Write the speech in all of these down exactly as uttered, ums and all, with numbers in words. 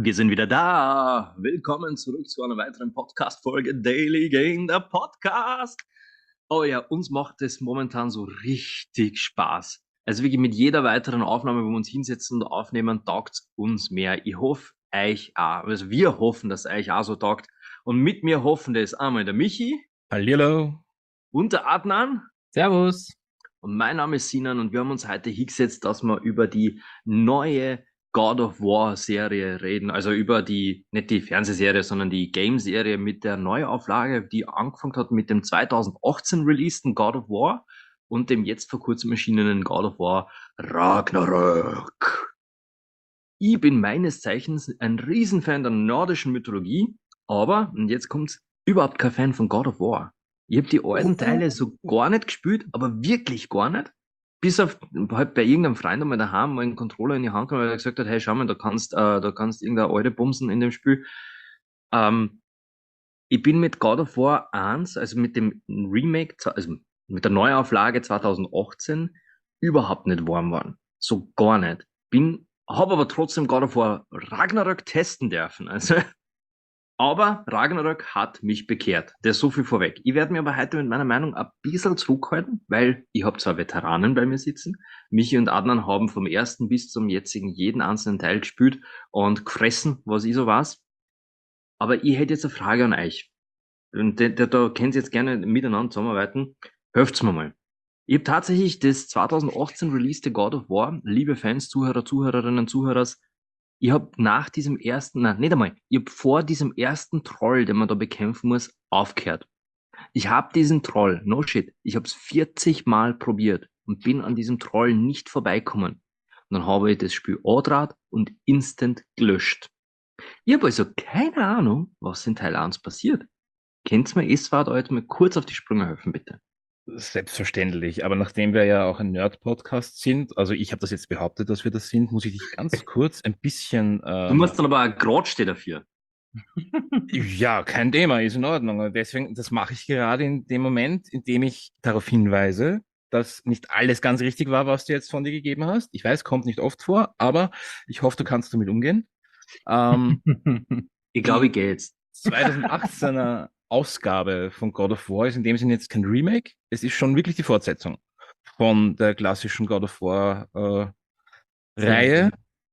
Wir sind wieder da. Willkommen zurück zu einer weiteren Podcast-Folge Daily Game, der Podcast. Oh ja, uns macht es momentan so richtig Spaß. Also wirklich mit jeder weiteren Aufnahme, wo wir uns hinsetzen und aufnehmen, taugt es uns mehr. Ich hoffe, euch auch. Also wir hoffen, dass euch auch so taugt. Und mit mir hoffen das einmal der Michi. Hallihallo. Und der Adnan. Servus. Und mein Name ist Sinan und wir haben uns heute hingesetzt, dass wir über die neue God of War Serie reden, also über die, nicht die Fernsehserie, sondern die Game-Serie mit der Neuauflage, die angefangen hat mit dem zwanzig achtzehn releaseden God of War und dem jetzt vor kurzem erschienenen God of War Ragnarök. Ich bin meines Zeichens ein Riesenfan der nordischen Mythologie, aber, und jetzt kommt's, überhaupt kein Fan von God of War. Ich habe die alten Teile so gar nicht gespielt, aber wirklich gar nicht. Bis auf halt bei irgendeinem Freund einmal daheim mal einen Controller in die Hand genommen, weil er gesagt hat, hey, schau mal, da kannst, äh, da kannst irgendeine alte bumsen in dem Spiel. Ähm, ich bin mit God of War eins, also mit dem Remake, also mit der Neuauflage zwanzig achtzehn, überhaupt nicht warm geworden. So gar nicht. Bin, habe aber trotzdem God of War Ragnarök testen dürfen. Also, aber Ragnarök hat mich bekehrt. Das ist so viel vorweg. Ich werde mir aber heute mit meiner Meinung ein bisschen zurückhalten, weil ich habe zwei Veteranen bei mir sitzen. Michi und Adnan haben vom ersten bis zum jetzigen jeden einzelnen Teil gespielt und gefressen, was ich so weiß. Aber ich hätte jetzt eine Frage an euch. Und da, da, da könnt ihr jetzt gerne miteinander zusammenarbeiten. Helft's mir mal. Ich habe tatsächlich das zwanzig achtzehn releasede God of War, liebe Fans, Zuhörer, Zuhörerinnen, Zuhörers, ich habe nach diesem ersten, nein, nicht einmal, ich habe vor diesem ersten Troll, den man da bekämpfen muss, aufgehört. Ich habe diesen Troll, no shit, ich habe es vierzig Mal probiert und bin an diesem Troll nicht vorbeikommen. Und dann habe ich das Spiel andraht und instant gelöscht. Ich habe also keine Ahnung, was in Teil eins passiert. Könnt ihr mir S-Fahrt heute mal kurz auf die Sprünge helfen, bitte? Selbstverständlich. Aber nachdem wir ja auch ein Nerd-Podcast sind, also ich habe das jetzt behauptet, dass wir das sind, muss ich dich ganz kurz ein bisschen. Du Ähm, musst dann aber gerade stehen dafür. ja, kein Thema, ist in Ordnung. Und deswegen, das mache ich gerade in dem Moment, in dem ich darauf hinweise, dass nicht alles ganz richtig war, was du jetzt von dir gegeben hast. Ich weiß, kommt nicht oft vor, aber ich hoffe, du kannst damit umgehen. Ähm, Ich glaube, ich die gehe jetzt. zwanzig achtzehner Ausgabe von God of War ist in dem Sinne jetzt kein Remake. Es ist schon wirklich die Fortsetzung von der klassischen God of War äh, Reihe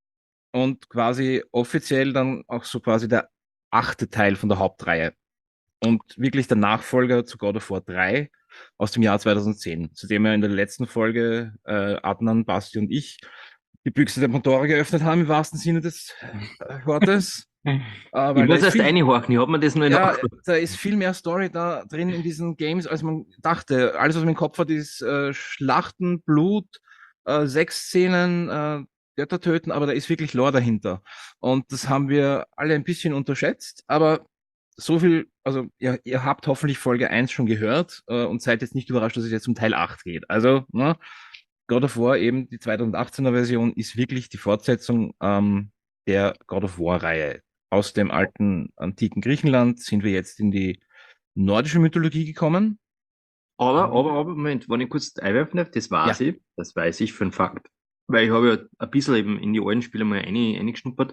und quasi offiziell dann auch so quasi der achte Teil von der Hauptreihe und wirklich der Nachfolger zu God of War drei aus dem Jahr zweitausendzehn, zu dem wir in der letzten Folge äh, Adnan, Basti und ich die Büchse der Pandora geöffnet haben, im wahrsten Sinne des äh, Wortes. Äh, Ich weil da muss ist erst viel, reinhorchen, ich habe mir das nur in der ja, da ist viel mehr Story da drin in diesen Games, als man dachte. Alles, was man im Kopf hat, ist äh, Schlachten, Blut, äh, Sexszenen, äh, Götter töten, aber da ist wirklich Lore dahinter. Und das haben wir alle ein bisschen unterschätzt, aber so viel, also ihr, ihr habt hoffentlich Folge eins schon gehört äh, und seid jetzt nicht überrascht, dass es jetzt um Teil acht geht. Also, ne, God of War, eben die zwanzig achtzehner Version, ist wirklich die Fortsetzung ähm, der God of War-Reihe. Aus dem alten antiken Griechenland sind wir jetzt in die nordische Mythologie gekommen. Aber, aber, aber, Moment, wenn ich kurz einwerfen darf, das weiß Ja, ich, das weiß ich für einen Fakt. Weil ich habe ja ein bisschen eben in die alten Spiele mal rein- reingeschnuppert.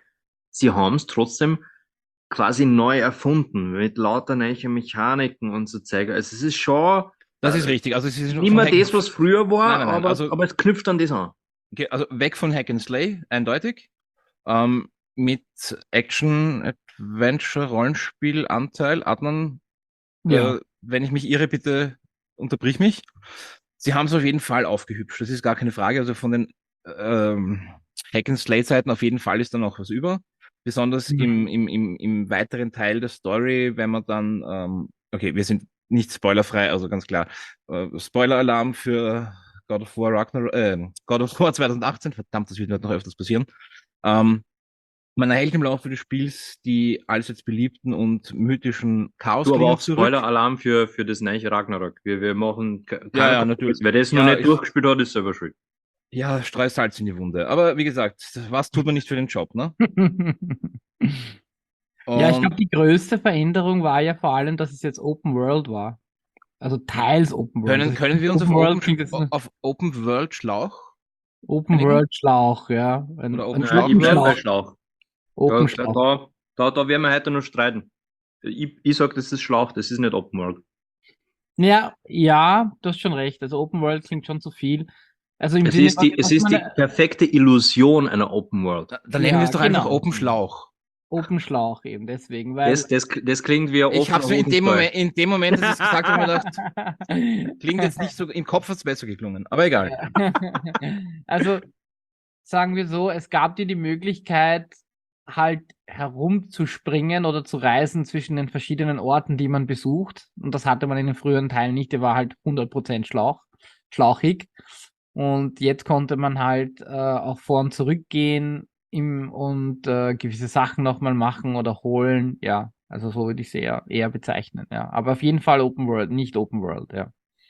Sie haben es trotzdem quasi neu erfunden, mit lauter neuen Mechaniken und so Zeug. Also es ist schon das ist äh, richtig. Also es ist nicht von mehr Hack and das, was früher Nein, war, nein, nein. aber, Also, aber es knüpft an das an. okay, also weg von Hack and Slay, eindeutig. Ähm, mit Action, Adventure, Rollenspiel-Anteil. Adnan, Ja, äh, wenn ich mich irre, bitte unterbrich mich. Sie haben es auf jeden Fall aufgehübscht, das ist gar keine Frage. Also von den ähm, Hack-and-Slay-Zeiten auf jeden Fall ist da noch was über. Besonders im, mhm. im, im, im weiteren Teil der Story, wenn man dann, ähm, okay, wir sind nicht spoilerfrei, also ganz klar, äh, Spoiler-Alarm für God of War Ragnarok, äh, God of War zwanzig achtzehn, verdammt, das wird noch öfters passieren. Ähm, Man erhält im Laufe des Spiels die allseits beliebten und mythischen Du, aber Chaosklingen auch zurück. Spoiler-Alarm für, für das neue Ragnarök. Wir, wir machen ke- Ja, keiner ja, Kompromiss. natürlich. Wer das noch Ja, nicht ich, durchgespielt hat, ist selber schuld. ja, streu Salz in die Wunde. Aber wie gesagt, was tut man nicht für den Job, ne? Ja, ich Und glaube, die größte Veränderung war ja vor allem, dass es jetzt Open World war. Also teils Open World. können, Das ist, können wir uns auf Open World Open, klingt jetzt auf Open World Schlauch Open einigen? World Schlauch, ja. Oder Ein, Open ein Na, Schlauch ich Open bleib bleiben? bei Schlauch. Schlauch. Open Da, Schlauch. da, da, da werden wir heute noch streiten. Ich, ich sag, das ist Schlauch, das ist nicht Open World. Ja, ja, du hast schon recht. Also Open World klingt schon zu viel. Also im Es Sinne, ist was, die, es was ist die man, perfekte Illusion einer Open World. Da, dann nennen wir ja, es doch einfach genau. Open Schlauch. Open Schlauch eben, deswegen, weil. Das, das, das klingt wie ein Ich offener habe so in dem Hosenstall. Moment, in dem Moment, dass ich es gesagt habe, mir gedacht, klingt jetzt nicht so, im Kopf hat es besser geklungen, aber egal. Also sagen wir so, es gab dir die Möglichkeit, halt herumzuspringen oder zu reisen zwischen den verschiedenen Orten, die man besucht. Und das hatte man in den früheren Teilen nicht. Der war halt hundert Prozent Schlauch, schlauchig. Und jetzt konnte man halt äh, auch vor und zurück gehen im, und äh, gewisse Sachen nochmal machen oder holen. Ja, also so würde ich es eher, eher bezeichnen. Ja, aber auf jeden Fall Open World, nicht Open World. Ja.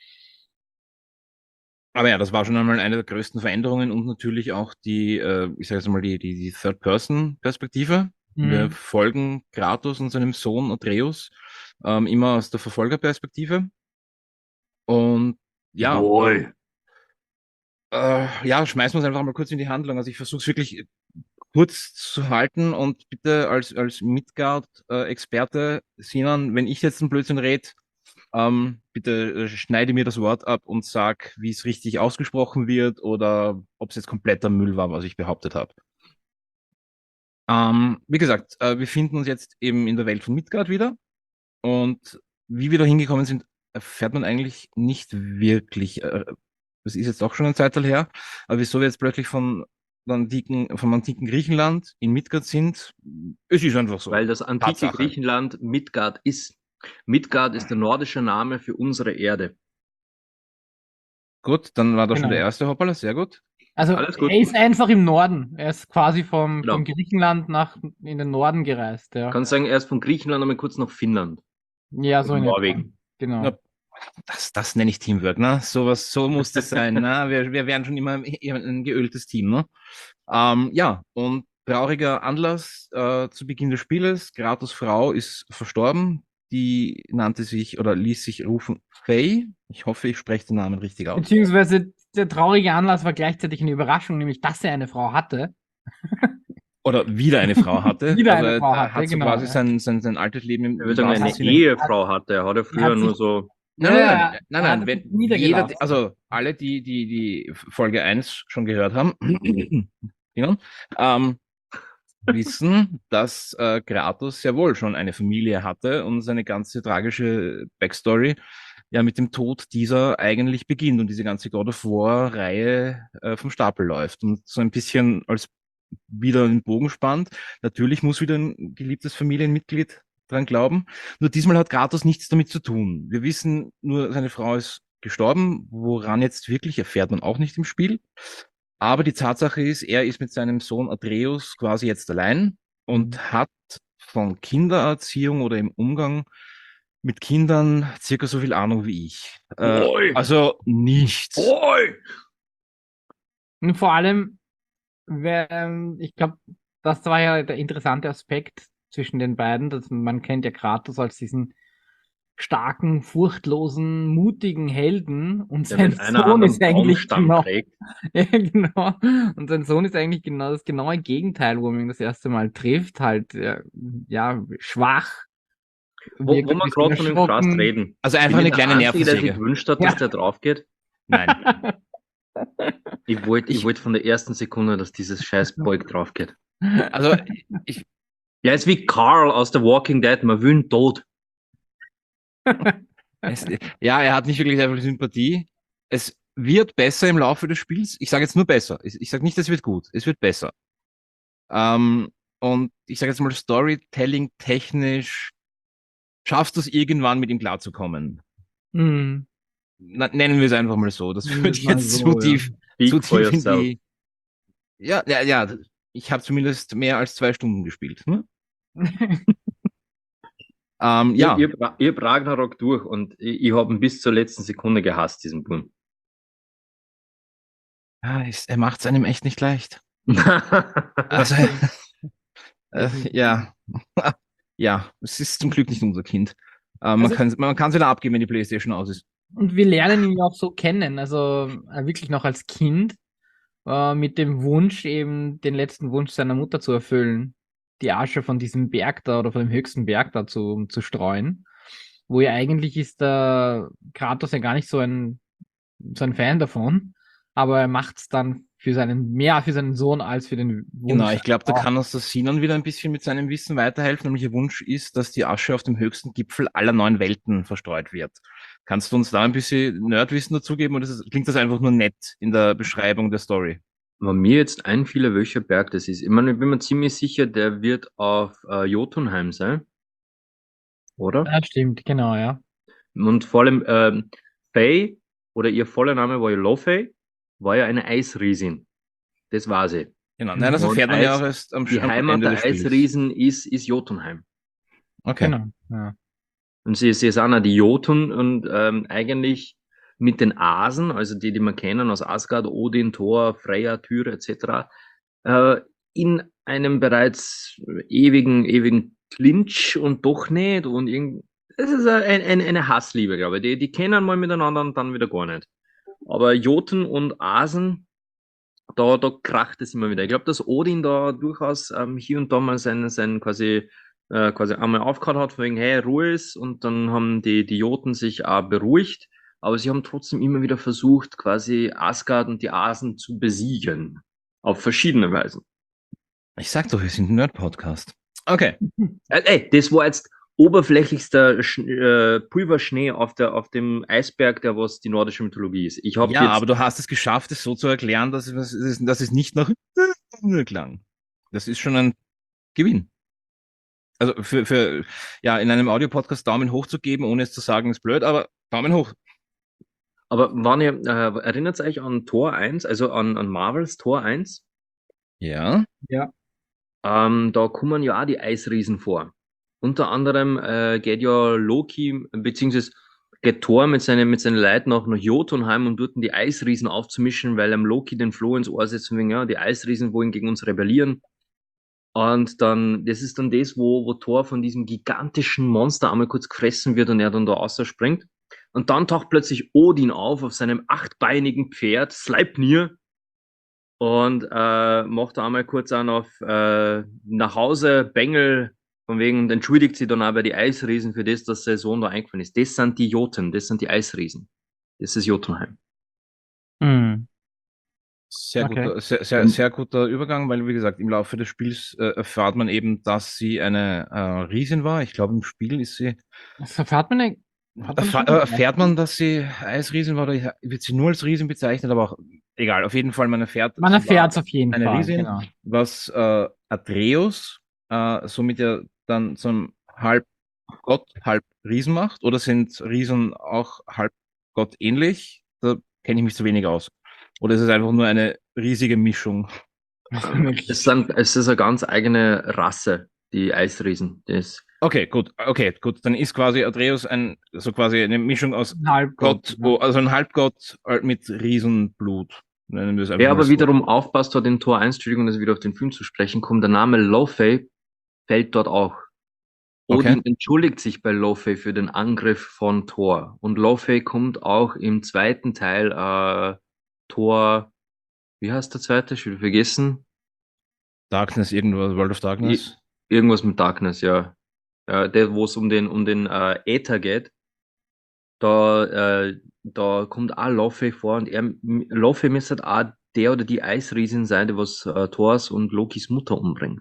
Aber ja, das war schon einmal eine der größten Veränderungen und natürlich auch die, äh, ich sage jetzt mal, die, die, die Third-Person-Perspektive. Wir Mhm. folgen Kratos und seinem Sohn Atreus ähm, immer aus der Verfolgerperspektive. Und ja, Jawohl. äh, ja, schmeißen wir uns einfach mal kurz in die Handlung. Also ich versuche es wirklich kurz zu halten und bitte als, als Midgard-Experte, Sinan, wenn ich jetzt einen Blödsinn rede, ähm, bitte äh, schneide mir das Wort ab und sag, wie es richtig ausgesprochen wird oder ob es jetzt kompletter Müll war, was ich behauptet habe. Ähm, wie gesagt, äh, wir finden uns jetzt eben in der Welt von Midgard wieder und wie wir da hingekommen sind, erfährt man eigentlich nicht wirklich. Äh, das ist jetzt auch schon ein Zeitteil her, aber wieso wir jetzt plötzlich von der antiken, vom antiken Griechenland in Midgard sind, es ist einfach so. Weil das antike Tatsache. Griechenland Midgard ist. Midgard ist der nordische Name für unsere Erde. Gut, dann war da schon Genau. der erste Hoppala, sehr gut. Also Alles gut. er ist einfach im Norden. Er ist quasi vom, Genau. vom Griechenland nach in den Norden gereist. Ja, Kann sagen, erst von Griechenland einmal kurz nach Finnland. ja so Oder in etwa. Norwegen. Genau. Na, das, das nenne ich Teamwork, ne? Sowas, so muss das sein. Ne? Wir, wir wären schon immer ein geöltes Team, ne? Ähm, ja, und trauriger Anlass äh, zu Beginn des Spieles. Kratos Frau ist verstorben. Die nannte sich oder ließ sich rufen Faye. Ich hoffe, ich spreche den Namen richtig aus. Beziehungsweise der traurige Anlass war gleichzeitig eine Überraschung, nämlich dass er eine Frau hatte. Oder wieder eine Frau hatte. Wieder also eine Frau er hatte, hat so genau, quasi ja. sein, sein, sein altes Leben im, Ich im würde sagen, wahrsten eine Sinne. Ehefrau hatte. Er hat ja Er früher hat nur sich- so. Nein, Ja, nein, ja, nein, er nein, hat nein, wenn sich niedergelassen. jeder, also alle, die, die, die Folge eins schon gehört haben, genau, ähm, wissen, dass äh, Kratos ja wohl schon eine Familie hatte und seine ganze tragische Backstory ja mit dem Tod dieser eigentlich beginnt und diese ganze God of War-Reihe äh, vom Stapel läuft und so ein bisschen als wieder den Bogen spannt. Natürlich muss wieder ein geliebtes Familienmitglied dran glauben. Nur diesmal hat Kratos nichts damit zu tun. Wir wissen nur, seine Frau ist gestorben. Woran jetzt wirklich, erfährt man auch nicht im Spiel. Aber die Tatsache ist, er ist mit seinem Sohn Atreus quasi jetzt allein und Mhm. hat von Kindererziehung oder im Umgang mit Kindern circa so viel Ahnung wie ich. Äh, Oi. also nichts. Oi! Und vor allem, wer- ähm, ich glaube, das war ja der interessante Aspekt zwischen den beiden, dass man kennt ja Kratos als diesen starken, furchtlosen, mutigen Helden und Der sein mit einer Sohn Hand ist einen eigentlich Baumstamm genau, trägt. ja, genau, und sein Sohn ist eigentlich genau das genaue Gegenteil, wo man ihn das erste Mal trifft, halt, ja, ja schwach, Wo, wirkt wo ein wir bisschen gerade von dem Frost erschrocken. reden. Also einfach Bin eine ich der kleine Einzige, der sich Nervensäge. wünscht hat, Ja. dass der drauf geht? Nein. Ich wollte ich Ich- wollt von der ersten Sekunde, dass dieses scheiß Balk drauf geht. Also ich, Ja, ist wie Carl aus The Walking Dead. Man will ihn tot. Es, ja, er hat nicht wirklich sehr viel Sympathie. Es wird besser im Laufe des Spiels. Ich sage jetzt nur besser. Ich, ich sage nicht, es wird gut. Es wird besser. Ähm, und ich sage jetzt mal, Storytelling technisch schaffst du es irgendwann mit ihm klarzukommen. Hm, Na, nennen wir es einfach mal so. Das nennen wir führt es mal jetzt so, zu ja. tief, Speak zu for tief in yourself. die. Ja, ja, ja. Ich habe zumindest mehr als zwei Stunden gespielt. Hm? Ähm, ja, Ich, ich, hab- ich hab Ragnarok durch und ich, ich habe ihn bis zur letzten Sekunde gehasst, diesen Buben. ja es, er macht es einem echt nicht leicht. Also, äh, ja. Ja, es ist zum Glück nicht unser Kind. Äh, man Also- kann man kann es wieder abgeben, wenn die PlayStation aus ist. Und wir lernen ihn ja auch so kennen, also äh, wirklich noch als Kind, äh, mit dem Wunsch, eben den letzten Wunsch seiner Mutter zu erfüllen. die Asche von diesem Berg da oder von dem höchsten Berg da zu, zu streuen. Wo ja eigentlich ist der Kratos ja gar nicht so ein, so ein Fan davon, aber er macht es dann für seinen, mehr für seinen Sohn als für den Genau, Wunsch. ich glaube, da kann uns das Sinon wieder ein bisschen mit seinem Wissen weiterhelfen. Nämlich ihr Wunsch ist, dass die Asche auf dem höchsten Gipfel aller neun Welten verstreut wird. Kannst du uns da ein bisschen Nerdwissen dazugeben oder ist das, klingt das einfach nur nett in der Beschreibung der Story? Wenn mir jetzt einfiele, welcher Berg das ist. Ich meine, ich bin mir ziemlich sicher, der wird auf äh, Jotunheim sein, oder? Ja, stimmt, genau, ja. Und vor allem, ähm, Faye, oder ihr voller Name war ja Lo-Faye, war ja eine Eisriesin. Das war sie. Genau, nein, das Und erfährt man ja Eis, auch erst am, die am Heimat Ende der des Spiels. Eisriesen ist, ist Jotunheim. Okay. Genau. Ja. Und sie, sie sind auch die Jotun und ähm, eigentlich mit den Asen, also die, die wir kennen aus Asgard, Odin, Thor, Freya, Tyr et cetera, äh, in einem bereits ewigen, ewigen Clinch und doch nicht. Und irgend, das ist ein, ein, eine Hassliebe, glaube ich. Die, die kennen mal miteinander und dann wieder gar nicht. Aber Jotun und Asen, da, da kracht es immer wieder. Ich glaube, dass Odin da durchaus ähm, hier und da mal sein, sein quasi, äh, quasi einmal aufgehört hat, von wegen, hey, Ruhe ist, und dann haben die, die Joten sich auch beruhigt, aber sie haben trotzdem immer wieder versucht, quasi Asgard und die Asen zu besiegen. Auf verschiedene Weisen. Ich sag doch, wir sind ein Nerd-Podcast. Okay. Äh, ey, das war jetzt oberflächlichster Sch äh, Pulverschnee auf, der, auf dem Eisberg, der was die nordische Mythologie ist. Ich habe Ja, jetzt aber du hast es geschafft, es so zu erklären, dass es, dass es nicht nach klang. Das ist schon ein Gewinn. Also für, für ja, in einem Audio-Podcast Daumen hoch zu geben, ohne es zu sagen, ist blöd, aber Daumen hoch. Aber wann ihr, äh, erinnert euch an Tor eins, also an, an Marvels Tor eins? Ja. Ja. Ähm, da kommen ja auch die Eisriesen vor. Unter anderem äh, geht ja Loki, beziehungsweise geht Thor mit seinen, mit seinen Leuten nach, nach Jotunheim, um dort die Eisriesen aufzumischen, weil ihm Loki den Floh ins Ohr setzt, und wegen, ja, die Eisriesen wollen gegen uns rebellieren. Und dann, das ist dann das, wo, wo Thor von diesem gigantischen Monster einmal kurz gefressen wird und er dann da rausspringt. Und dann taucht plötzlich Odin auf, auf seinem achtbeinigen Pferd, Sleipnir, und äh, macht da einmal kurz auch noch äh, nach Hause Bengel, von wegen, und entschuldigt sich dann auch bei die Eisriesen für das, dass sein Sohn da eingefallen ist. Das sind die Joten, das sind die Eisriesen. Das ist Jotunheim. Hm. Sehr Okay. guter, sehr, sehr, sehr guter Übergang, weil, wie gesagt, im Laufe des Spiels äh, erfahrt man eben, dass sie eine äh, Riesin war. Ich glaube, im Spiel ist sie. Das erfahrt man nicht. Hat man das Erfa schon äh, gesagt? erfährt man, dass sie Eisriesin war, oder wird sie nur als Riesin bezeichnet, aber auch egal. Auf jeden Fall, man erfährt, Man sie erfährt es war auf jeden eine Fall, Riesin, genau. was äh, Atreus äh, somit ja dann zum halb Gott, halb Riesen macht. Oder sind Riesen auch halb Gott ähnlich? Da kenne ich mich zu wenig aus. Oder ist es einfach nur eine riesige Mischung? Es sind, es ist eine ganz eigene Rasse, die Eisriesen. Das, Okay, gut, okay, gut. Dann ist quasi Atreus ein, so quasi eine Mischung aus Halbgott. Gott, oh, also ein Halbgott äh, mit Riesenblut. Nennen wir es einfach wer mal aber so. wiederum aufpasst hat in Tor eins, Entschuldigung, dass ich wieder auf den Film zu sprechen komme, der Name Lo-Fei fällt dort auch. Okay. Odin entschuldigt sich bei Lo-Fei für den Angriff von Thor. Und Lo-Fei kommt auch im zweiten Teil äh, Thor, wie heißt der zweite? Ich will vergessen. Darkness, irgendwas, World of Darkness. Irgendwas mit Darkness, ja. Äh, der, wo es um den, um den äh, Äther geht. Da, äh, da kommt auch Lo-Fei vor, und er, Lo-Fei müsste auch der oder die Eisriesin sein, die was äh, Thors und Lokis Mutter umbringt.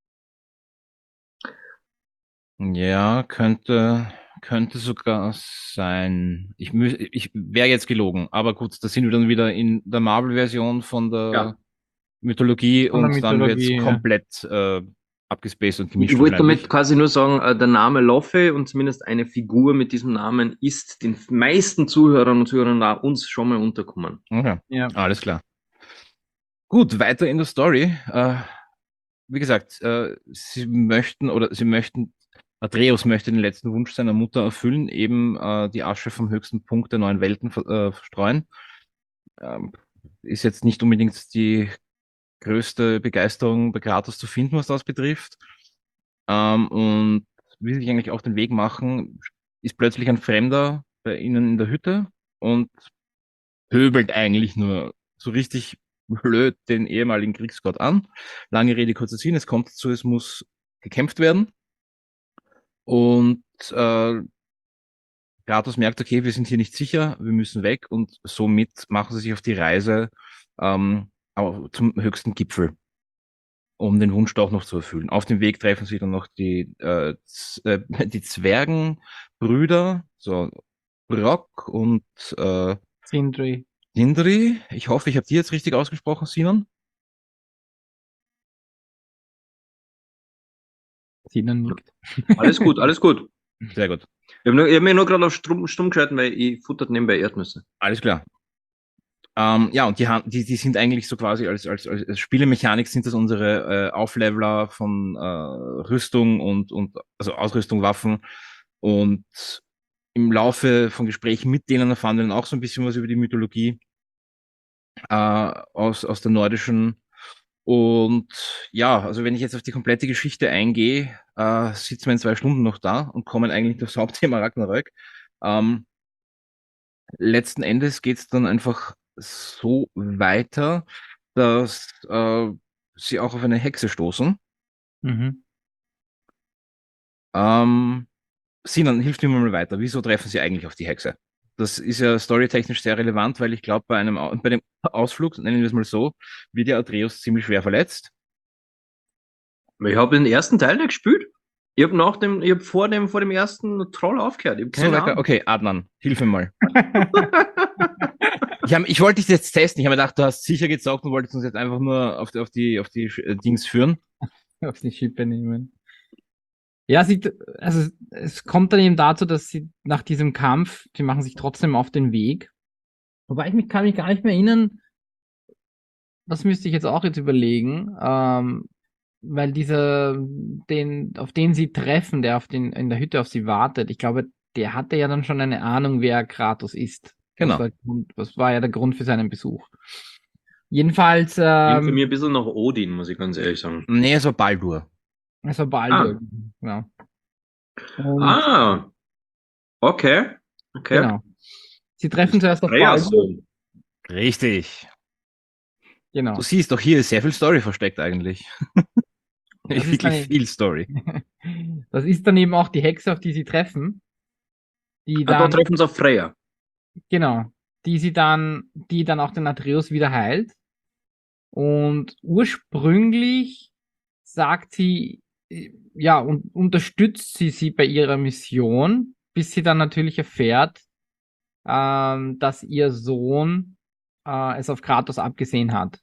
Ja, könnte, könnte sogar sein. Ich mü ich wäre jetzt gelogen, aber gut, da sind wir dann wieder in der Marvel-Version von der Ja. Mythologie Von der und dann wird's Mythologie, ja. komplett äh, abgespaced und Ich, gemischt ich wollte wahrscheinlich. damit quasi nur sagen, äh, der Name Loffe und zumindest eine Figur mit diesem Namen ist den meisten Zuhörern und Zuhörern da uns schon mal unterkommen. Okay, Ja. alles klar. Gut, weiter in der Story. Äh, wie gesagt, äh, sie möchten oder sie möchten, Atreus möchte den letzten Wunsch seiner Mutter erfüllen, eben äh, die Asche vom höchsten Punkt der neuen Welten ver äh, verstreuen. Ähm, ist jetzt nicht unbedingt die größte Begeisterung bei Kratos zu finden, was das betrifft. Ähm, und will sich eigentlich auf den Weg machen, ist plötzlich ein Fremder bei ihnen in der Hütte und pöbelt eigentlich nur so richtig blöd den ehemaligen Kriegsgott an. Lange Rede, kurzer Sinn, es kommt dazu, es muss gekämpft werden. Und äh, Kratos merkt, okay, wir sind hier nicht sicher, wir müssen weg und somit machen sie sich auf die Reise ähm, zum höchsten Gipfel, um den Wunsch doch noch zu erfüllen. Auf dem Weg treffen sie dann noch die, äh, äh, die Zwergenbrüder, so Brock und äh, Sindri. Sindri. Ich hoffe, ich habe die jetzt richtig ausgesprochen, Sinan. Sinan nickt. Alles gut, alles gut. Sehr gut. Ich habe hab mich nur gerade auf stumm, stumm geschalten, weil ich futtert nebenbei Erdnüsse. Alles klar. Ähm, ja, und die, die, die sind eigentlich so quasi als, als, als Spielemechanik sind das unsere äh, Aufleveler von äh, Rüstung und, und also Ausrüstung, Waffen. Und im Laufe von Gesprächen mit denen erfahren wir dann auch so ein bisschen was über die Mythologie äh, aus, aus der nordischen. Und ja, also wenn ich jetzt auf die komplette Geschichte eingehe, äh, sitzen wir in zwei Stunden noch da und kommen eigentlich aufs Hauptthema Ragnarök. Ähm, letzten Endes geht es dann einfach so weiter, dass äh, sie auch auf eine Hexe stoßen. Mhm. Ähm, Sinan, hilf mir mal weiter. Wieso treffen sie eigentlich auf die Hexe? Das ist ja storytechnisch sehr relevant, weil ich glaube, bei einem Au- bei dem Ausflug, nennen wir es mal so, wird ja Atreus ziemlich schwer verletzt. Ich habe den ersten Teil nicht gespielt. Ich habe nach dem, ich habe vor dem, vor dem ersten Troll aufgehört. Ich hab So keine weiter. Ahnung. Okay, Adnan, hilf mir mal. Ich, hab, ich wollte dich jetzt testen. Ich habe mir gedacht, du hast sicher gezockt und wolltest uns jetzt einfach nur auf die, auf die, auf die äh, Dings führen. Auf die Schippe nehmen. Ja, sie, also es kommt dann eben dazu, dass sie nach diesem Kampf, die machen sich trotzdem auf den Weg. Wobei ich mich kann mich gar nicht mehr erinnern, das müsste ich jetzt auch jetzt überlegen, ähm, weil dieser, den, auf den sie treffen, der auf den, in der Hütte auf sie wartet, ich glaube, der hatte ja dann schon eine Ahnung, wer Kratos ist. Genau. Das war, das war ja der Grund für seinen Besuch. Jedenfalls, Klingt für ähm, mich ein bisschen nach Odin, muss ich ganz ehrlich sagen. Nee, es war Baldur. es war Ah, Baldur, genau. Und ah, okay, okay. genau. Sie treffen zuerst auf Frejas Baldur. Sohn. Richtig. Genau. Du siehst doch, hier ist sehr viel Story versteckt eigentlich. Das ist Wirklich dann, viel Story. das ist dann eben auch die Hexe, auf die sie treffen, die Ah, da dann, treffen sie auf Freya. genau, die sie dann, die dann auch den Atreus wieder heilt. Und ursprünglich sagt sie, äh, ja, und unterstützt sie sie bei ihrer Mission, bis sie dann natürlich erfährt, ähm, dass ihr Sohn äh, es auf Kratos abgesehen hat.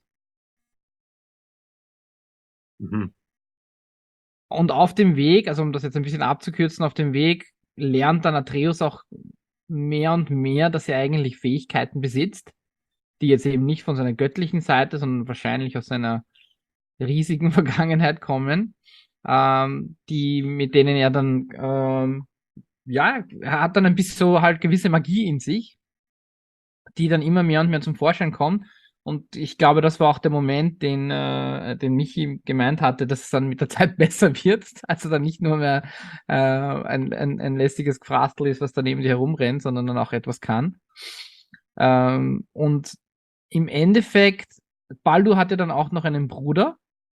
Mhm. Und auf dem Weg, also um das jetzt ein bisschen abzukürzen, auf dem Weg lernt dann Atreus auch mehr und mehr, dass er eigentlich Fähigkeiten besitzt, die jetzt eben nicht von seiner göttlichen Seite, sondern wahrscheinlich aus seiner riesigen Vergangenheit kommen, ähm, die, mit denen er dann, ähm, ja, er hat dann ein bisschen so halt gewisse Magie in sich, die dann immer mehr und mehr zum Vorschein kommt. Und ich glaube, das war auch der Moment, den, äh, den Michi gemeint hatte, dass es dann mit der Zeit besser wird. Also dann nicht nur mehr äh, ein, ein, ein lästiges Gefrastel ist, was da neben dir herumrennt, sondern dann auch etwas kann. Ähm, und im Endeffekt, Baldur hat ja dann auch noch einen Bruder,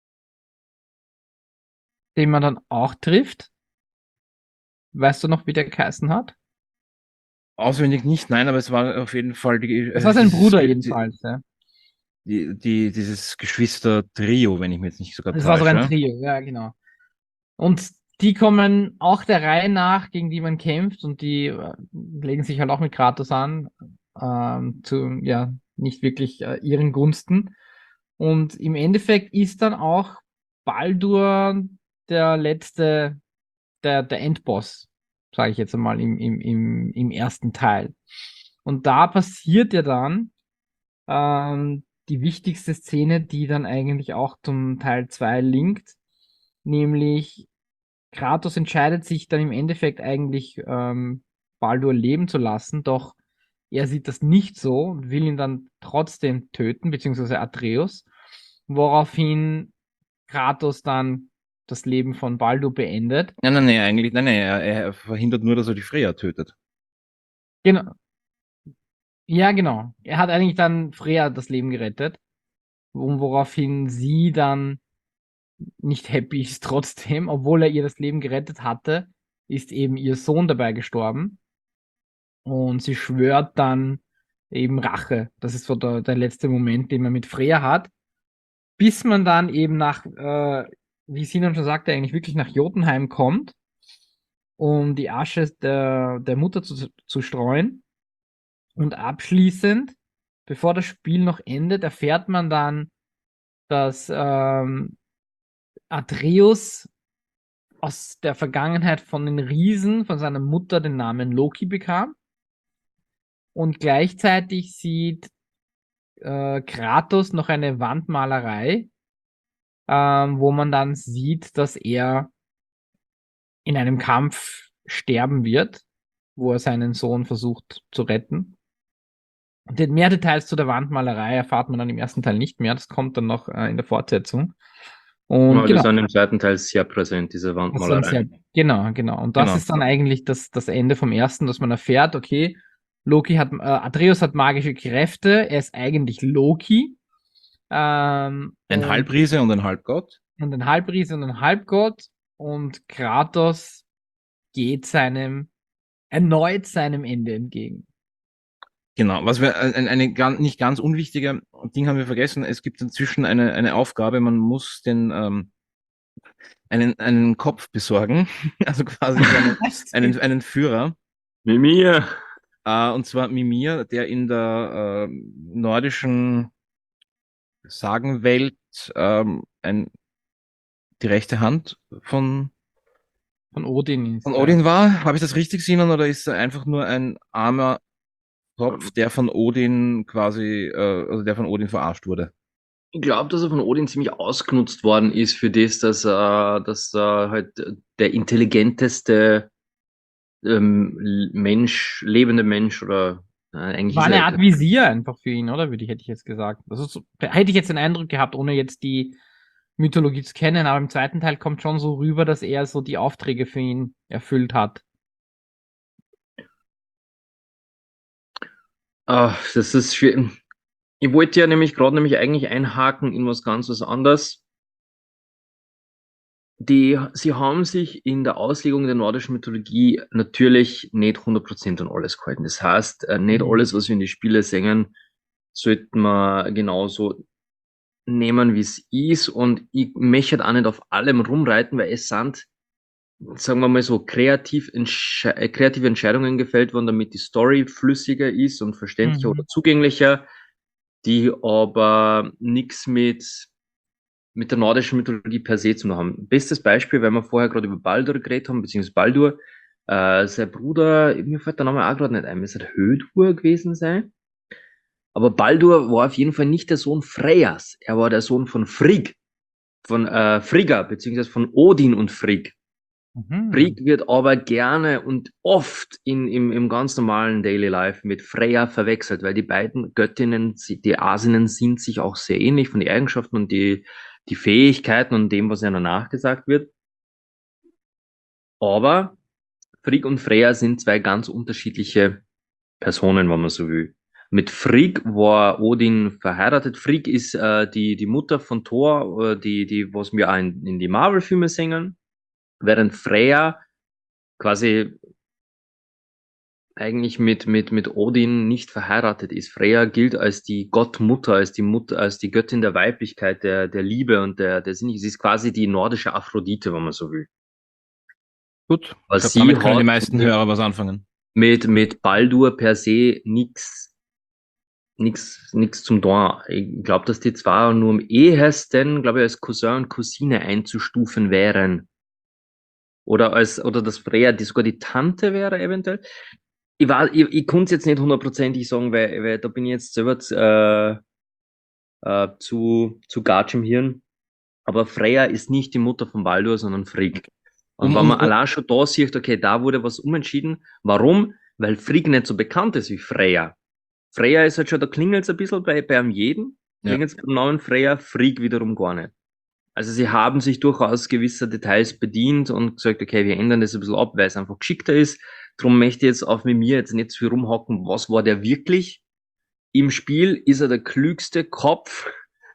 den man dann auch trifft. Weißt du noch, wie der geheißen hat? Auswendig nicht, nein, aber es war auf jeden Fall die, Das äh, war sein dieses, Bruder Ge- die, jedenfalls. Ja. die, die, dieses Geschwister-Trio, wenn ich mich jetzt nicht sogar Das war sogar ein täusche. Trio, ja, genau. Und die kommen auch der Reihe nach, gegen die man kämpft, und die äh, legen sich halt auch mit Kratos an, ähm, zu, ja, nicht wirklich äh, ihren Gunsten. Und im Endeffekt ist dann auch Baldur der letzte, der, der Endboss, sage ich jetzt einmal, im, im, im, im ersten Teil. Und da passiert ja dann ähm, die wichtigste Szene, die dann eigentlich auch zum Teil zwei linkt, nämlich Kratos entscheidet sich dann im Endeffekt eigentlich ähm, Baldur leben zu lassen, doch er sieht das nicht so und will ihn dann trotzdem töten, beziehungsweise Atreus, woraufhin Kratos dann das Leben von Baldur beendet. Nein, nein, nein, eigentlich, nein, nein, er, er verhindert nur, dass er die Freya tötet. Genau. Ja, genau. Er hat eigentlich dann Freya das Leben gerettet, woraufhin sie dann nicht happy ist trotzdem, obwohl er ihr das Leben gerettet hatte, ist eben ihr Sohn dabei gestorben. Und sie schwört dann eben Rache. Das ist so der, der letzte Moment, den man mit Freya hat. Bis man dann eben nach, äh, wie Sinan schon sagte, eigentlich wirklich nach Jotunheim kommt, um die Asche der, der Mutter zu, zu streuen. Und abschließend, bevor das Spiel noch endet, erfährt man dann, dass ähm, Atreus aus der Vergangenheit von den Riesen, von seiner Mutter den Namen Loki bekam. Und gleichzeitig sieht äh, Kratos noch eine Wandmalerei, ähm, wo man dann sieht, dass er in einem Kampf sterben wird, wo er seinen Sohn versucht zu retten. Und mehr Details zu der Wandmalerei erfahrt man dann im ersten Teil nicht mehr. Das kommt dann noch äh, in der Fortsetzung. Und Aber genau. die sind im zweiten Teil sehr präsent, diese Das sind Wandmalerei. sehr, genau, genau. Und das Genau. ist dann eigentlich das, das Ende vom ersten, dass man erfährt, okay, Loki hat, äh, Atreus hat magische Kräfte, er ist eigentlich Loki. Ähm, Ein und, Halbriese und ein Halbgott. und ein Halbriese und ein Halbgott. Und Kratos geht seinem, erneut seinem Ende entgegen. Genau, was wir, ein, eine ganz, nicht ganz unwichtige Ding haben wir vergessen. Es gibt inzwischen eine, eine Aufgabe, man muss den, ähm, einen, einen Kopf besorgen, also quasi so einen, einen, einen Führer, Mimir! äh, und zwar Mimir, der in der äh, nordischen Sagenwelt ähm, ein, die rechte Hand von, Von Odin ist. von er. Odin war. Habe ich das richtig gesehen oder ist er einfach nur ein armer Kopf, der von Odin quasi, äh, also der von Odin verarscht wurde? Ich glaube, dass er von Odin ziemlich ausgenutzt worden ist für das, dass er, dass er halt der intelligenteste ähm, Mensch, lebende Mensch oder äh, eigentlich War ist eine er, Art Visier einfach für ihn, oder? Würde ich, hätte ich jetzt gesagt. Das ist so, hätte ich jetzt den Eindruck gehabt, ohne jetzt die Mythologie zu kennen, aber im zweiten Teil kommt schon so rüber, dass er so die Aufträge für ihn erfüllt hat. ah, das ist schwer. Ich wollte ja nämlich gerade nämlich eigentlich einhaken in was ganz was anderes. Die, sie haben sich in der Auslegung der nordischen Mythologie natürlich nicht hundert Prozent an alles gehalten. Das heißt, äh, nicht Mhm. alles, was wir in die Spiele singen, sollten wir genauso nehmen, wie es ist. Und ich möchte auch nicht auf allem rumreiten, weil es sind, sagen wir mal so, kreativ entsche äh, kreative Entscheidungen gefällt worden, damit die Story flüssiger ist und verständlicher Mhm. oder zugänglicher, die aber nichts mit mit der nordischen Mythologie per se zu haben. Bestes Beispiel, weil wir vorher gerade über Baldur geredet haben, beziehungsweise Baldur, äh, sein Bruder, mir fällt der Name auch gerade nicht ein, müsste Hödur gewesen sein. Aber Baldur war auf jeden Fall nicht der Sohn Freyas, er war der Sohn von Frigg, von äh, Frigga, beziehungsweise von Odin und Frigg. Mhm. Frigg wird aber gerne und oft in, im, im ganz normalen Daily Life mit Freya verwechselt, weil die beiden Göttinnen, sie- die Asinnen sind sich auch sehr ähnlich von den Eigenschaften und die, die Fähigkeiten und dem, was ihnen nachgesagt wird. Aber Frigg und Freya sind zwei ganz unterschiedliche Personen, wenn man so will. Mit Frigg war Odin verheiratet. Frigg ist äh, die, die Mutter von Thor, äh, die, die, was wir auch in, in die Marvel-Filme singen. Während Freya quasi eigentlich mit, mit, mit Odin nicht verheiratet ist. Freya gilt als die Gottmutter, als die Mutter, als die Göttin der Weiblichkeit, der, der Liebe und der, der Sinnlichkeit. Sie ist quasi die nordische Aphrodite, wenn man so will. Gut, ich Aber glaube, sie damit können die hat meisten mit, Hörer was anfangen. mit, mit Baldur per se nix, nix, nix zum Tor. Ich glaube, dass die zwar nur am ehesten, glaube ich, als Cousin und Cousine einzustufen wären. Oder als, oder dass Freya die sogar die Tante wäre, eventuell. Ich war, ich, ich konnte es jetzt nicht hundertprozentig sagen, weil, weil da bin ich jetzt selber äh, äh, zu, zu Gatsch im Hirn. Aber Freya ist nicht die Mutter von Baldur, sondern Frigg. Und Um, wenn um, man um, allein schon da sieht, okay, da wurde was umentschieden. Warum? Weil Frigg nicht so bekannt ist wie Freya. Freya ist halt schon, da klingelt es ein bisschen bei, bei einem jeden. Ja. Klingelt es beim Namen Freya, Frigg wiederum gar nicht. Also sie haben sich durchaus gewisser Details bedient und gesagt, okay, wir ändern das ein bisschen ab, weil es einfach geschickter ist. Drum möchte ich jetzt auf mit mir jetzt nicht zu viel rumhocken, was war der wirklich? Im Spiel ist er der klügste Kopf,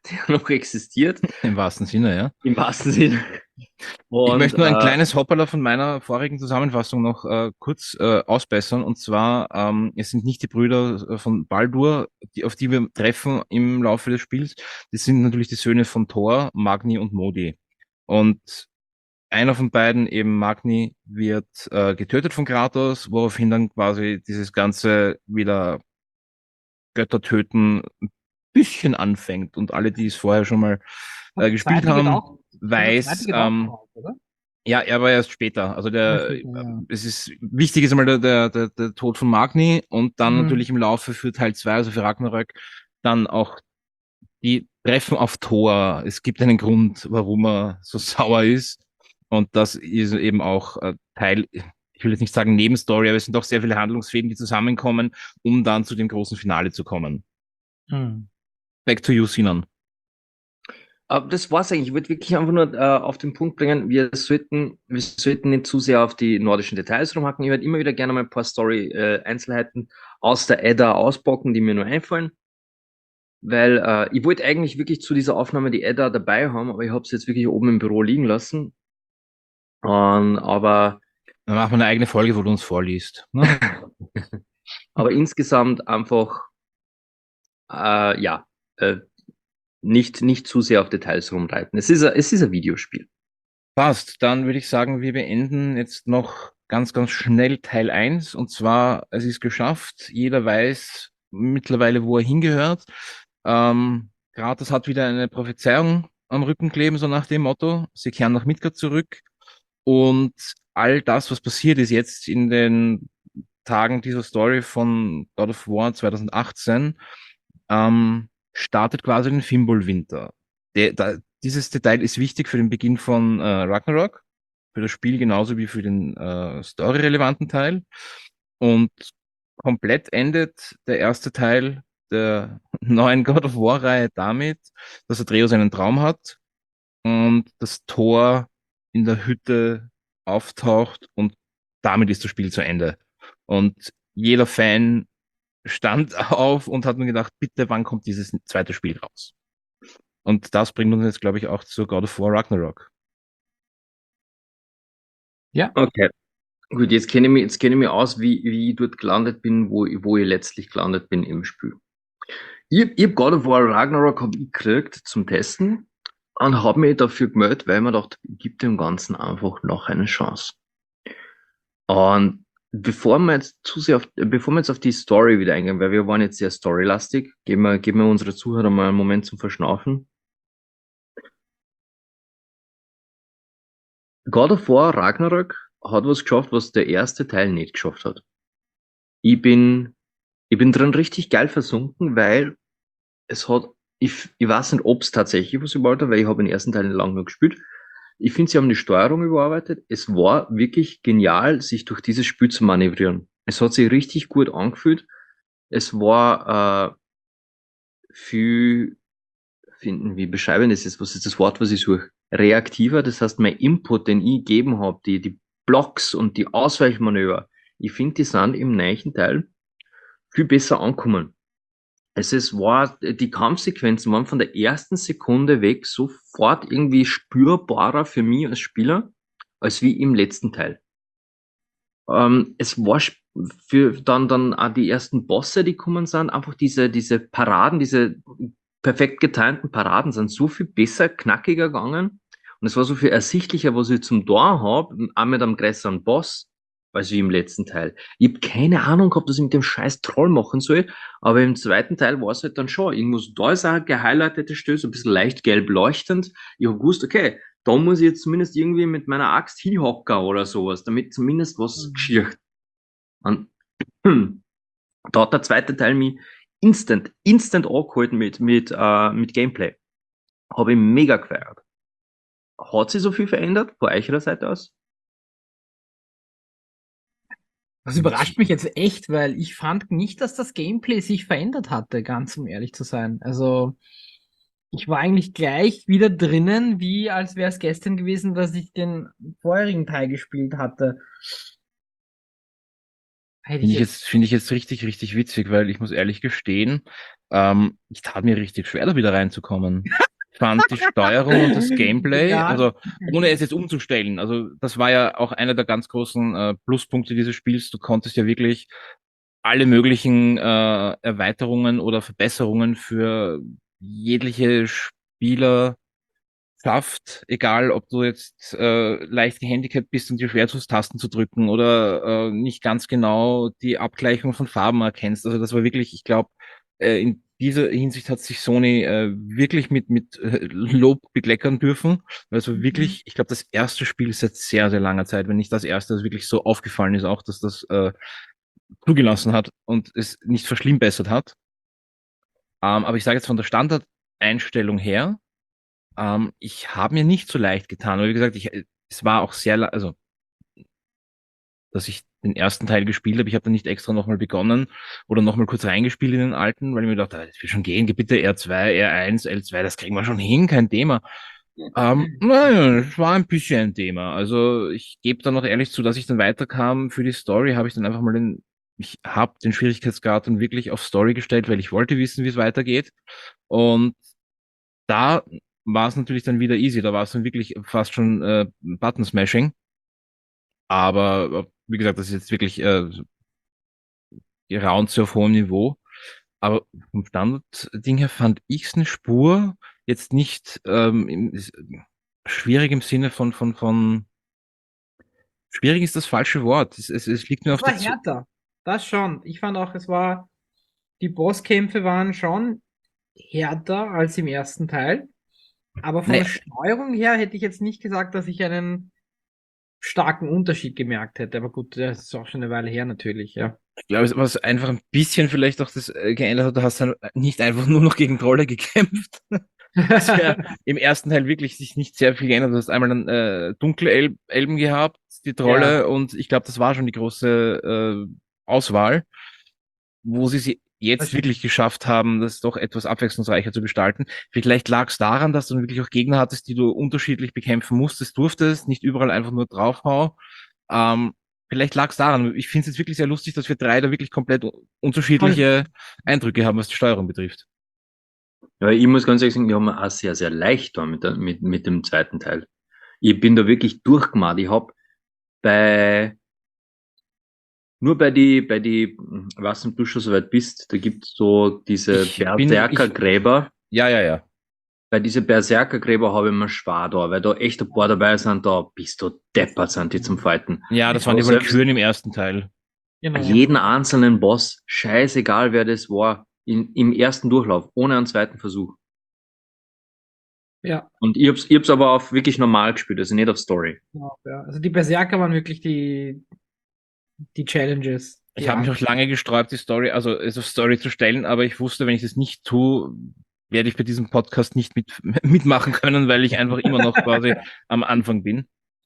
der noch existiert, Im wahrsten Sinne, ja. im wahrsten Sinne. Ich Und möchte nur ein äh, kleines Hoppala von meiner vorigen Zusammenfassung noch äh, kurz äh, ausbessern. Und zwar, ähm, es sind nicht die Brüder äh, von Baldur, die, auf die wir treffen im Laufe des Spiels. Das sind natürlich die Söhne von Thor, Magni und Modi. Und einer von beiden, eben Magni, wird äh, getötet von Kratos, woraufhin dann quasi dieses Ganze wieder Götter töten ein bisschen anfängt. Und alle, die es vorher schon mal Und äh, der gespielt zweite geht haben, auch, und der zweite weiß, geht auch ähm, raus, oder? ja, er war erst später. Also Ja, der, später, ja. es ist wichtig ist einmal der, der, der, der Tod von Magni und dann Mhm. natürlich im Laufe für Teil zwei, also für Ragnarök, dann auch die Treffen auf Thor. Es gibt einen Grund, warum er so sauer ist. Und das ist eben auch äh, Teil, ich will jetzt nicht sagen Nebenstory, aber es sind doch sehr viele Handlungsfäden, die zusammenkommen, um dann zu dem großen Finale zu kommen. Mhm. Back to you, Sinan. Aber das war's eigentlich. Ich würde wirklich einfach nur äh, auf den Punkt bringen, wir sollten, wir sollten nicht zu sehr auf die nordischen Details rumhacken. Ich würde immer wieder gerne mal ein paar Story-Einzelheiten aus der Edda auspacken, die mir nur einfallen. Weil äh, ich wollte eigentlich wirklich zu dieser Aufnahme die Edda dabei haben, aber ich habe es jetzt wirklich oben im Büro liegen lassen. Ähm, aber, Dann machen wir eine eigene Folge, wo du uns vorliest. Ne? aber insgesamt einfach, äh, ja, äh, nicht, nicht zu sehr auf Details rumreiten. Es ist ein, es ist ein Videospiel. Passt, dann würde ich sagen, wir beenden jetzt noch ganz, ganz schnell Teil eins. Und zwar, es ist geschafft. Jeder weiß mittlerweile, wo er hingehört. Ähm, Kratos hat wieder eine Prophezeiung am Rücken kleben, so nach dem Motto, sie kehren nach Midgard zurück. Und all das, was passiert ist jetzt in den Tagen dieser Story von God of War zwanzig achtzehn, ähm, startet quasi den Fimbulwinter. Der, da, dieses Detail ist wichtig für den Beginn von äh, Ragnarok, für das Spiel genauso wie für den äh, story-relevanten Teil. Und komplett endet der erste Teil der neuen God of War-Reihe damit, dass Atreus einen Traum hat und das Tor in der Hütte auftaucht und damit ist das Spiel zu Ende. Und jeder Fan stand auf und hat mir gedacht, bitte, wann kommt dieses zweite Spiel raus? Und das bringt uns jetzt, glaube ich, auch zu God of War Ragnarok. Ja. Okay. Gut, jetzt kenne ich mich, jetzt kenne ich mich aus, wie, wie ich dort gelandet bin, wo, ich- wo ich letztlich gelandet bin im Spiel. Ich, ich hab God of War Ragnarok hab ich gekriegt zum Testen und habe mich dafür gemeldet, weil ich mir dachte, ich gebe dem Ganzen einfach noch eine Chance. Und bevor wir jetzt zu sehr auf, bevor wir jetzt auf die Story wieder eingehen, weil wir waren jetzt sehr storylastig, geben wir, geben wir unsere Zuhörer mal einen Moment zum Verschnaufen. God of War Ragnarok hat was geschafft, was der erste Teil nicht geschafft hat. Ich bin, ich bin drin richtig geil versunken, weil es hat, ich, ich weiß nicht, ob es tatsächlich was überarbeitet hat, weil ich habe den ersten Teil nicht lange noch gespielt. Ich finde, sie haben die Steuerung überarbeitet. Es war wirklich genial, sich durch dieses Spiel zu manövrieren. Es hat sich richtig gut angefühlt. Es war äh, viel, finden, wie beschreiben das jetzt? Was ist das Wort, was ich suche? Reaktiver. Das heißt, mein Input, den ich gegeben habe, die, die Blocks und die Ausweichmanöver, ich finde, die sind im neuen Teil viel besser ankommen. Es ist, war, die Kampfsequenzen waren von der ersten Sekunde weg sofort irgendwie spürbarer für mich als Spieler, als wie im letzten Teil. Ähm, es war sp- für dann, dann auch die ersten Bosse, die kommen sind, einfach diese, diese Paraden, diese perfekt getimten Paraden sind so viel besser, knackiger gegangen. Und es war so viel ersichtlicher, was ich zum Tor habe, auch mit einem größeren Boss, als wie im letzten Teil. Ich habe keine Ahnung gehabt, was ich mit dem scheiß Troll machen soll, aber im zweiten Teil war es halt dann schon. Irgendwas, da ist auch ein gehighlightetes Stelle, so ein bisschen leicht gelb leuchtend. Ich habe gewusst, okay, da muss ich jetzt zumindest irgendwie mit meiner Axt hinhocken oder sowas, damit zumindest was Mhm. geschieht. Und hm, da hat der zweite Teil mich instant, instant angehalten mit, mit, äh, mit Gameplay. Habe ich mega gefeiert. Hat sich so viel verändert von eurer Seite aus? Das überrascht mich jetzt echt, weil ich fand nicht, dass das Gameplay sich verändert hatte, ganz um ehrlich zu sein. Also, ich war eigentlich gleich wieder drinnen, wie als wäre es gestern gewesen, dass ich den vorherigen Teil gespielt hatte. Hätte ich Finde ich jetzt. jetzt, finde ich jetzt richtig, richtig witzig, weil ich muss ehrlich gestehen, Ähm, ich tat mir richtig schwer, da wieder reinzukommen. Ich fand die Steuerung und das Gameplay, Ja. also ohne es jetzt umzustellen, also das war ja auch einer der ganz großen äh, Pluspunkte dieses Spiels. Du konntest ja wirklich alle möglichen äh, Erweiterungen oder Verbesserungen für jegliche Spieler schafft, egal ob du jetzt äh, leicht gehandicapt bist und dir schwer tust, Tasten zu drücken oder äh, nicht ganz genau die Abgleichung von Farben erkennst. Also das war wirklich, ich glaube, äh, in dieser Hinsicht hat sich Sony äh, wirklich mit, mit äh, Lob bekleckern dürfen. Also wirklich, ich glaube, das erste Spiel seit sehr, sehr langer Zeit, wenn nicht das erste, das wirklich so aufgefallen ist, auch, dass das äh, zugelassen hat und es nicht verschlimmbessert hat. Ähm, aber ich sage jetzt von der Standardeinstellung her, ähm, ich habe mir nicht so leicht getan. Aber wie gesagt, ich, es war auch sehr, la- also, dass ich den ersten Teil gespielt habe. Ich habe dann nicht extra nochmal begonnen oder nochmal kurz reingespielt in den alten, weil ich mir dachte, ah, das wird schon gehen, gib bitte R zwei, R eins, L zwei, das kriegen wir schon hin, kein Thema. Ähm, naja, es war ein bisschen ein Thema. Also ich gebe da noch ehrlich zu, dass ich dann weiterkam. Für die Story habe ich dann einfach mal den, ich habe den Schwierigkeitsgrad dann wirklich auf Story gestellt, weil ich wollte wissen, wie es weitergeht. Und da war es natürlich dann wieder easy. Da war es dann wirklich fast schon äh, Button-Smashing. Aber äh, wie gesagt, das ist jetzt wirklich äh, Raunze auf hohem Niveau. Aber vom Standard-Ding her fand ich es eine Spur jetzt nicht ähm, im, ist, schwierig im Sinne von, von, von schwierig ist das falsche Wort. Es, es, es liegt mir auf Es war der Zunge. härter. Das schon. Ich fand auch, es war, die Bosskämpfe waren schon härter als im ersten Teil. Aber von Naja, der Steuerung her hätte ich jetzt nicht gesagt, dass ich einen starken Unterschied gemerkt hätte. Aber gut, das ist auch schon eine Weile her natürlich, ja. ich glaube, was einfach ein bisschen vielleicht auch das äh, geändert hat, du hast dann nicht einfach nur noch gegen Trolle gekämpft. Das wäre im ersten Teil wirklich sich nicht sehr viel geändert. Du hast einmal dann äh, dunkle El Elben gehabt, die Ja, Trolle, und ich glaube, das war schon die große äh, Auswahl, wo sie sie das jetzt stimmt. wirklich geschafft haben, das doch etwas abwechslungsreicher zu gestalten. Vielleicht lag es daran, dass du wirklich auch Gegner hattest, die du unterschiedlich bekämpfen musstest, durftest, nicht überall einfach nur draufhau. Ähm, vielleicht lag es daran. Ich finde es jetzt wirklich sehr lustig, dass wir drei da wirklich komplett unterschiedliche Eindrücke haben, was die Steuerung betrifft. Ja, ich muss ganz ehrlich sagen, wir haben auch sehr, sehr leicht da mit, der, mit, mit dem zweiten Teil. Ich bin da wirklich durchgemacht. Ich hab bei, nur bei die, bei die, ich weiß nicht, ob du schon so weit bist, da gibt's so diese Ich bin, ich, Berserkergräber. ja, ja, ja. Bei diese Berserkergräber habe ich mir schwer da, weil da echt ein paar dabei sind, da bist du deppert, sind die zum Fighten. Ja, das waren Aber die selbst Walküren im ersten Teil. Genau. jeden einzelnen Boss, scheißegal wer das war, in, im ersten Durchlauf, ohne einen zweiten Versuch. Ja, Und ich hab's, ich hab's aber auf wirklich normal gespielt, also nicht auf Story. genau, ja. Also die Berserker waren wirklich die, die Challenges. Ich Die habe mich An- auch lange gesträubt, die Story, also es auf Story zu stellen, aber ich wusste, wenn ich das nicht tue, werde ich bei diesem Podcast nicht mit, mitmachen können, weil ich einfach immer noch quasi am Anfang bin.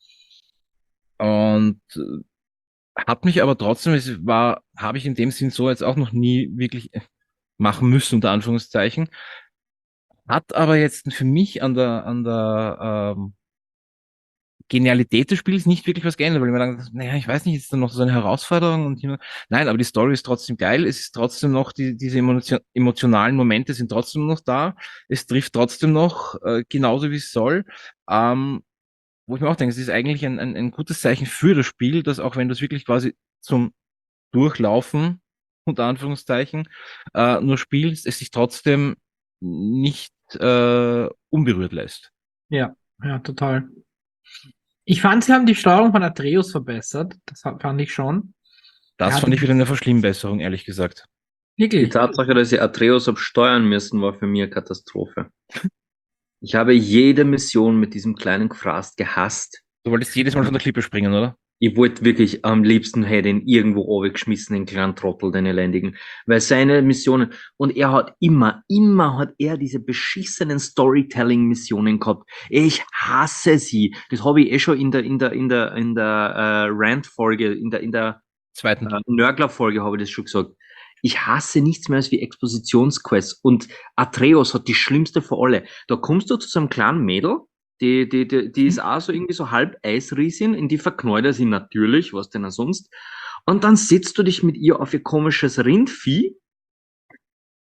Und äh, hat mich aber trotzdem, es war, habe ich in dem Sinn so jetzt auch noch nie wirklich machen müssen, unter Anführungszeichen. Hat aber jetzt für mich an der, an der ähm, Genialität des Spiels nicht wirklich was geändert, weil ich mir dann, naja, ich weiß nicht, ist da noch so eine Herausforderung und hier, nein, aber die Story ist trotzdem geil, es ist trotzdem noch, die, diese emotion emotionalen Momente sind trotzdem noch da, es trifft trotzdem noch äh, genauso wie es soll, ähm, wo ich mir auch denke, es ist eigentlich ein, ein, ein gutes Zeichen für das Spiel, dass auch wenn du es wirklich quasi zum Durchlaufen, unter Anführungszeichen, äh, nur spielst, es sich trotzdem nicht äh, unberührt lässt. Ja, ja, total. Ich fand, sie haben die Steuerung von Atreus verbessert. Das ha- fand ich schon. Er Das hatte fand ich wieder eine Verschlimmbesserung, ehrlich gesagt. Die wirklich. Tatsache, dass ich Atreus hab steuern müssen, war für mich eine Katastrophe. Ich habe jede Mission mit diesem kleinen Gefraß gehasst. Du wolltest jedes Mal von der Klippe springen, oder? Ich wollte wirklich am liebsten hätte ihn irgendwo runtergeschmissen, den kleinen Trottel, den elendigen. Weil seine Missionen, und er hat immer, immer hat er diese beschissenen Storytelling-Missionen gehabt. Ich hasse sie. Das habe ich eh schon in der, in der, in der, in der äh, Rant-Folge, in der, in der Zweiten. äh, Nörgler-Folge habe ich das schon gesagt. Ich hasse nichts mehr als wie Expositionsquests. Und Atreus hat die schlimmste für alle. Da kommst du zu so einem kleinen Mädel, die, die, die, die ist auch so irgendwie so halb Eisriesin, in die verknallt er sich natürlich, was denn auch sonst. Und dann setzt du dich mit ihr auf ihr komisches Rindvieh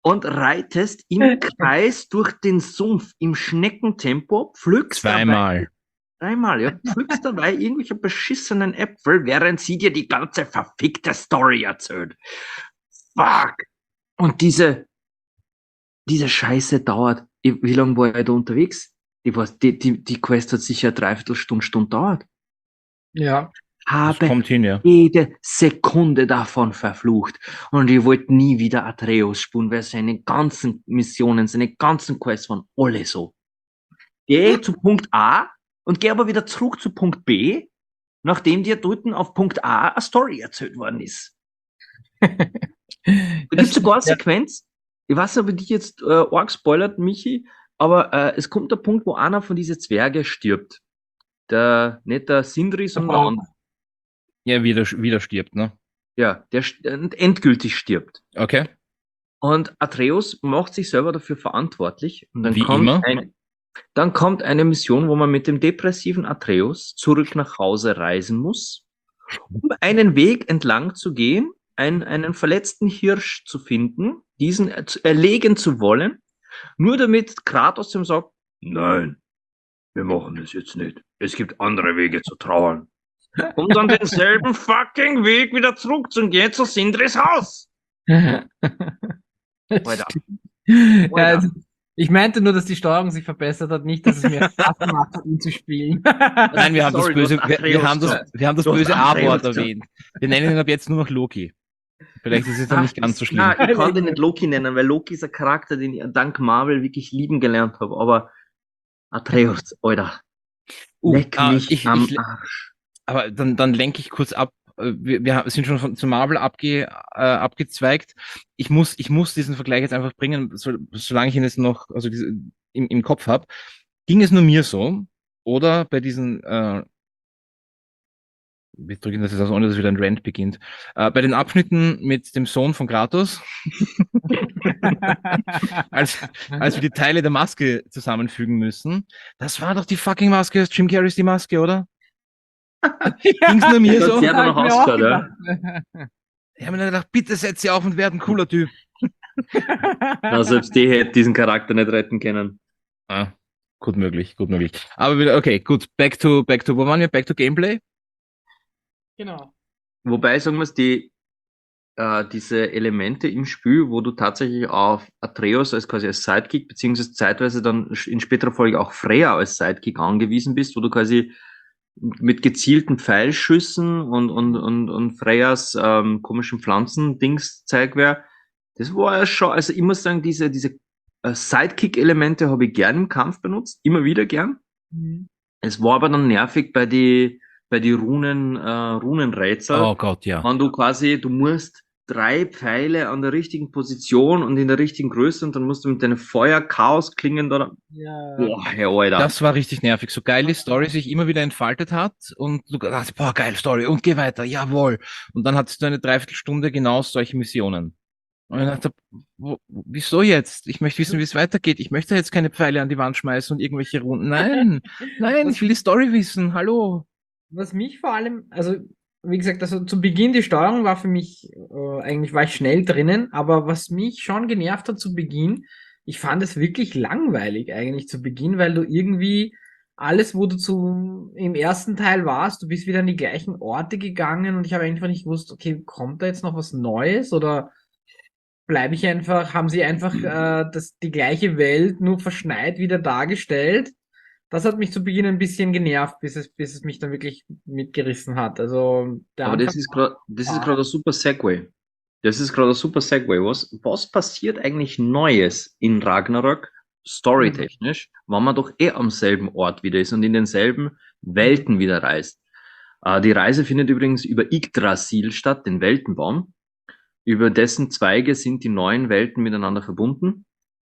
und reitest im Kreis durch den Sumpf im Schneckentempo, pflückst Zweimal. dabei, dreimal, ja, pflückst dabei irgendwelche beschissenen Äpfel, während sie dir die ganze verfickte Story erzählt. Fuck! Und diese, diese Scheiße dauert, wie lange war ich da unterwegs? Die, was, die, die, die Quest hat sicher eine Dreiviertelstunde, Stunde dauert. Ja. Das Habe kommt hin, ja. jede Sekunde davon verflucht. Und ich wollte nie wieder Atreus spielen, weil seine ganzen Missionen, seine ganzen Quests waren alle so. Geh zu Punkt A und geh aber wieder zurück zu Punkt B, nachdem dir dort auf Punkt A eine Story erzählt worden ist. Da gibt es sogar eine Sequenz, ich weiß nicht, ob ich dich jetzt äh, arg spoilert, Michi, aber äh, es kommt der Punkt, wo einer von diesen Zwergen stirbt. Der, nicht der Sindri, sondern der andere. Ja, wieder, wieder stirbt, ne? Ja, der st- endgültig stirbt. Okay. Und Atreus macht sich selber dafür verantwortlich. Und dann Wie kommt immer. ein, dann kommt eine Mission, wo man mit dem depressiven Atreus zurück nach Hause reisen muss, um einen Weg entlang zu gehen, ein, einen verletzten Hirsch zu finden, diesen er- zu- erlegen zu wollen, nur damit Kratos ihm sagt, nein, wir machen das jetzt nicht. Es gibt andere Wege zu trauern. Um dann denselben fucking Weg wieder zurückzugehen zu Sindris Haus. Alter. Ja, also, ich meinte nur, dass die Steuerung sich verbessert hat, nicht, dass es mir Spaß gemacht hat, ihn zu spielen. Nein, wir haben Sorry, das du böse, hast wir, wir Atreus haben das, gesagt. wir haben das Du hast böse Atreus A-Wort gesagt. erwähnt. Wir nennen ihn ab jetzt nur noch Loki. Vielleicht ist es dann nicht ganz so schlimm. Nein, ich kann den nicht Loki nennen, weil Loki ist ein Charakter, den ich dank Marvel wirklich lieben gelernt habe. Aber Atreus, Alter, Uh, leck ah, mich ich- am ich- Arsch. Aber dann, dann lenke ich kurz ab. Äh, Wir, wir sind schon von, zu Marvel abge, äh, abgezweigt. Ich muss, ich muss diesen Vergleich jetzt einfach bringen, so, solange ich ihn jetzt noch also diese, im, im Kopf habe. Ging es nur mir so? Oder bei diesen, äh, wir drücken das jetzt aus, ohne dass wieder ein Rant beginnt, äh, bei den Abschnitten mit dem Sohn von Kratos, als, als wir die Teile der Maske zusammenfügen müssen, das war doch die fucking Maske, Jim Carreys die Maske, oder? Ging's nur mir Das so? hat sehr danach Hab ich mir auch ausgeschaut, ja. gedacht. Ich habe mir dann gedacht, bitte setz sie auf und werd ein cooler Typ. Na, selbst die hätte diesen Charakter nicht retten können. Ah, gut möglich, gut möglich. Aber wieder, okay, gut, back to, back to, wo waren wir? Back to Gameplay? Genau. Wobei, sagen wir es, die, äh, diese Elemente im Spiel, wo du tatsächlich auf Atreus als quasi als Sidekick, beziehungsweise zeitweise dann in späterer Folge auch Freya als Sidekick angewiesen bist, wo du quasi mit gezielten Pfeilschüssen und, und, und, und Freyas ähm, komischen Pflanzendings-Zeug wäre, das war ja schon, also ich muss sagen, diese, diese äh, Sidekick-Elemente habe ich gern im Kampf benutzt, immer wieder gern. Mhm. Es war aber dann nervig bei die, bei die Runen, äh, Runenrätsel. Oh Gott, ja. Wenn du quasi, du musst drei Pfeile an der richtigen Position und in der richtigen Größe und dann musst du mit deinen Feuer-Chaos-Klingen da, Ja. boah, Herr Alter. Das war richtig nervig. So geil die Story sich immer wieder entfaltet hat und du dachtest, boah, geil Story und geh weiter, jawohl. Und dann hattest du eine Dreiviertelstunde genau solche Missionen. Und ich dachte, wo, wieso jetzt? Ich möchte wissen, wie es weitergeht. Ich möchte jetzt keine Pfeile an die Wand schmeißen und irgendwelche Runden. Nein, nein, ich will die Story wissen. Hallo. Was mich vor allem, also wie gesagt, also zu Beginn die Steuerung war für mich, äh, eigentlich war ich schnell drinnen, aber was mich schon genervt hat zu Beginn, ich fand es wirklich langweilig eigentlich zu Beginn, weil du irgendwie alles, wo du zu, im ersten Teil warst, du bist wieder an die gleichen Orte gegangen und ich habe einfach nicht gewusst, okay, kommt da jetzt noch was Neues oder bleibe ich einfach, haben sie einfach äh, das, die gleiche Welt nur verschneit wieder dargestellt? Das hat mich zu Beginn ein bisschen genervt, bis es, bis es mich dann wirklich mitgerissen hat. Also der Aber das Anfang ist gerade, das ist Ah. gerade ein super Segway. Das ist gerade ein super Segway. Was, was passiert eigentlich Neues in Ragnarok, storytechnisch, wenn man doch eh am selben Ort wieder ist und in denselben Welten wieder reist? Äh, die Reise findet übrigens über Yggdrasil statt, den Weltenbaum. Über dessen Zweige sind die neuen Welten miteinander verbunden.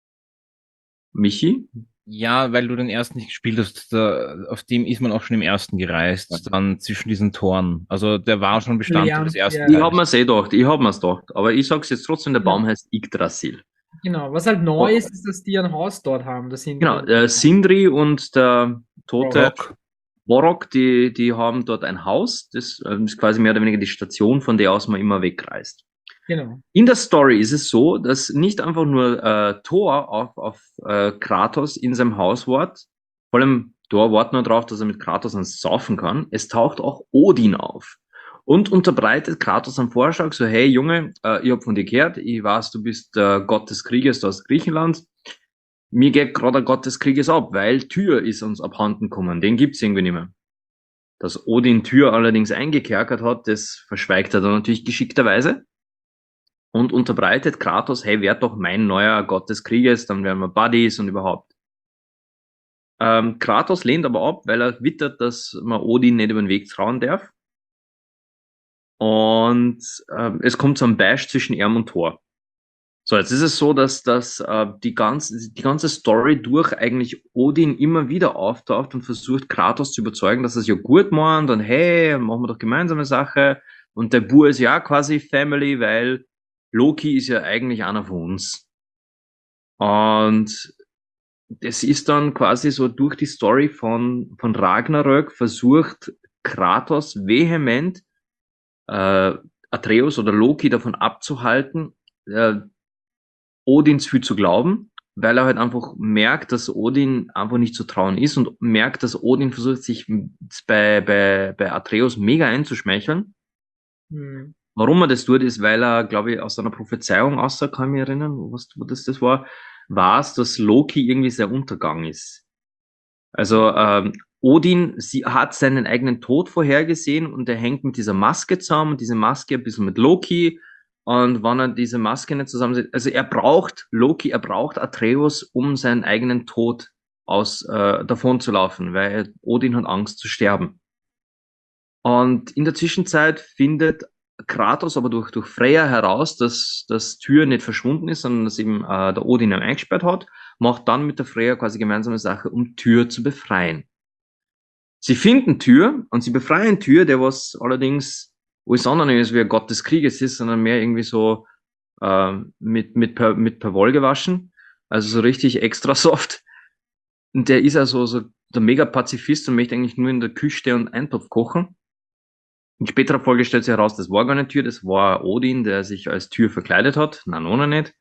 Michi? Ja, weil du den ersten nicht gespielt hast, da, auf dem ist man auch schon im ersten gereist, Ja. dann zwischen diesen Toren. Also der war schon Bestandteil Ja, des ersten ja. Ich Teils. hab mir's eh gedacht, ich hab mir's gedacht. Aber ich sag's jetzt trotzdem, der Ja. Baum heißt Yggdrasil. Genau, was halt neu Oh. ist, ist, dass die ein Haus dort haben. Das sind Genau, äh, Sindri und der tote Rock. Warok, die, die haben dort ein Haus. Das äh, ist quasi mehr oder weniger die Station, von der aus man immer wegreist. Genau. In der Story ist es so, dass nicht einfach nur äh, Thor auf, auf äh, Kratos in seinem Haus wartet, vor allem Thor wartet nur darauf, dass er mit Kratos ans Saufen kann. Es taucht auch Odin auf und unterbreitet Kratos einen Vorschlag, so hey Junge, äh, ich hab von dir gehört, ich weiß, du bist äh, Gott des Krieges aus Griechenland. Mir geht gerade der Gott des Krieges ab, weil Tyr ist uns abhanden gekommen, den gibt's irgendwie nicht mehr. Dass Odin Tyr allerdings eingekerkert hat, das verschweigt er dann natürlich geschickterweise und unterbreitet Kratos, hey, werd doch mein neuer Gott des Krieges, dann werden wir Buddies und überhaupt. Ähm, Kratos lehnt aber ab, weil er wittert, dass man Odin nicht über den Weg trauen darf. Und ähm, es kommt zu einem Bash zwischen ihm und Thor. So, jetzt ist es so, dass, dass äh, die, ganze, die ganze Story durch eigentlich Odin immer wieder auftaucht und versucht, Kratos zu überzeugen, dass er es ja gut meint und hey, machen wir doch gemeinsame Sache. Und der Bur ist ja quasi Family, weil Loki ist ja eigentlich einer von uns. Und das ist dann quasi so durch die Story von, von Ragnarök versucht Kratos vehement äh, Atreus oder Loki davon abzuhalten, äh, Odin zu viel zu glauben, weil er halt einfach merkt, dass Odin einfach nicht zu trauen ist und merkt, dass Odin versucht, sich bei, bei, bei Atreus mega einzuschmeicheln. Hm. Warum er das tut, ist, weil er, glaube ich, aus einer Prophezeiung außer, kann ich mich erinnern, was, wo das, das war, war es, dass Loki irgendwie sehr Untergang ist. Also ähm, Odin sie hat seinen eigenen Tod vorhergesehen und er hängt mit dieser Maske zusammen und diese Maske ein bisschen mit Loki. Und wenn er diese Maske nicht zusammen, also er braucht Loki, er braucht Atreus, um seinen eigenen Tod aus äh, davon zu laufen, weil Odin hat Angst zu sterben. Und in der Zwischenzeit findet Kratos aber durch, durch Freya heraus, dass das Tür nicht verschwunden ist, sondern dass eben äh, der Odin ihn eingesperrt hat, macht dann mit der Freya quasi gemeinsame Sache, um Tür zu befreien. Sie finden Tür und sie befreien Tür, der was allerdings alles andere ist, wie ein Gott des Krieges ist, sondern mehr irgendwie so äh, mit, mit, per, mit Perwoll gewaschen. Also so richtig extra soft. Und der ist also so der mega Pazifist und möchte eigentlich nur in der Küche stehen und Eintopf kochen. In späterer Folge stellt sich heraus, das war gar nicht Tür, das war Odin, der sich als Tür verkleidet hat. Na, noch nicht.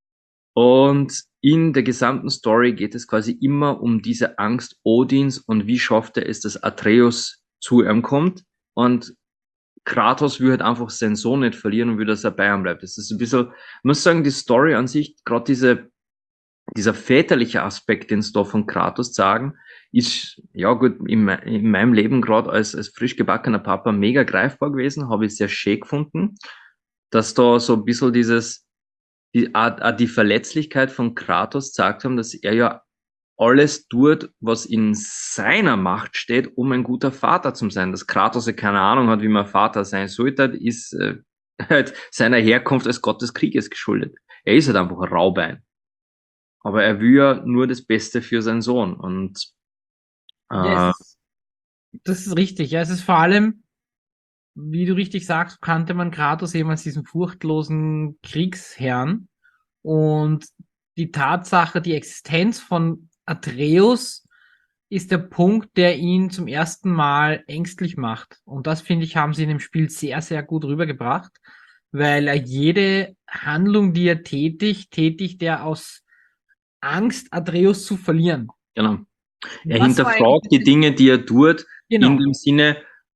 Und in der gesamten Story geht es quasi immer um diese Angst Odins und wie schafft er es, dass Atreus zu ihm kommt. Und Kratos will halt einfach seinen Sohn nicht verlieren und will, dass er bei ihm bleibt. Das ist ein bisschen, ich muss sagen, die Story an sich, gerade diese, dieser väterliche Aspekt, den es da von Kratos sagen, ist, ja gut, in, in meinem Leben gerade als, als frisch gebackener Papa mega greifbar gewesen, habe ich sehr schön gefunden, dass da so ein bisschen dieses, die, a, die Verletzlichkeit von Kratos sagt haben, dass er ja alles tut, was in seiner Macht steht, um ein guter Vater zu sein. Dass Kratos ja keine Ahnung hat, wie man Vater sein sollte, ist äh, halt seiner Herkunft als Gott des Krieges geschuldet. Er ist halt einfach ein Raubein. Aber er will ja nur das Beste für seinen Sohn. Und äh, Ja, es ist, das ist richtig. Ja, es ist vor allem, wie du richtig sagst, kannte man Kratos eben als diesen furchtlosen Kriegsherrn. Und die Tatsache, die Existenz von Atreus ist der Punkt, der ihn zum ersten Mal ängstlich macht. Und das, finde ich, haben sie in dem Spiel sehr, sehr gut rübergebracht, weil er jede Handlung, die er tätigt, tätigt er aus Angst, Atreus zu verlieren. genau. Er Das war hinterfragt die eigentlich- Dinge, die er tut, Genau. in dem Sinne,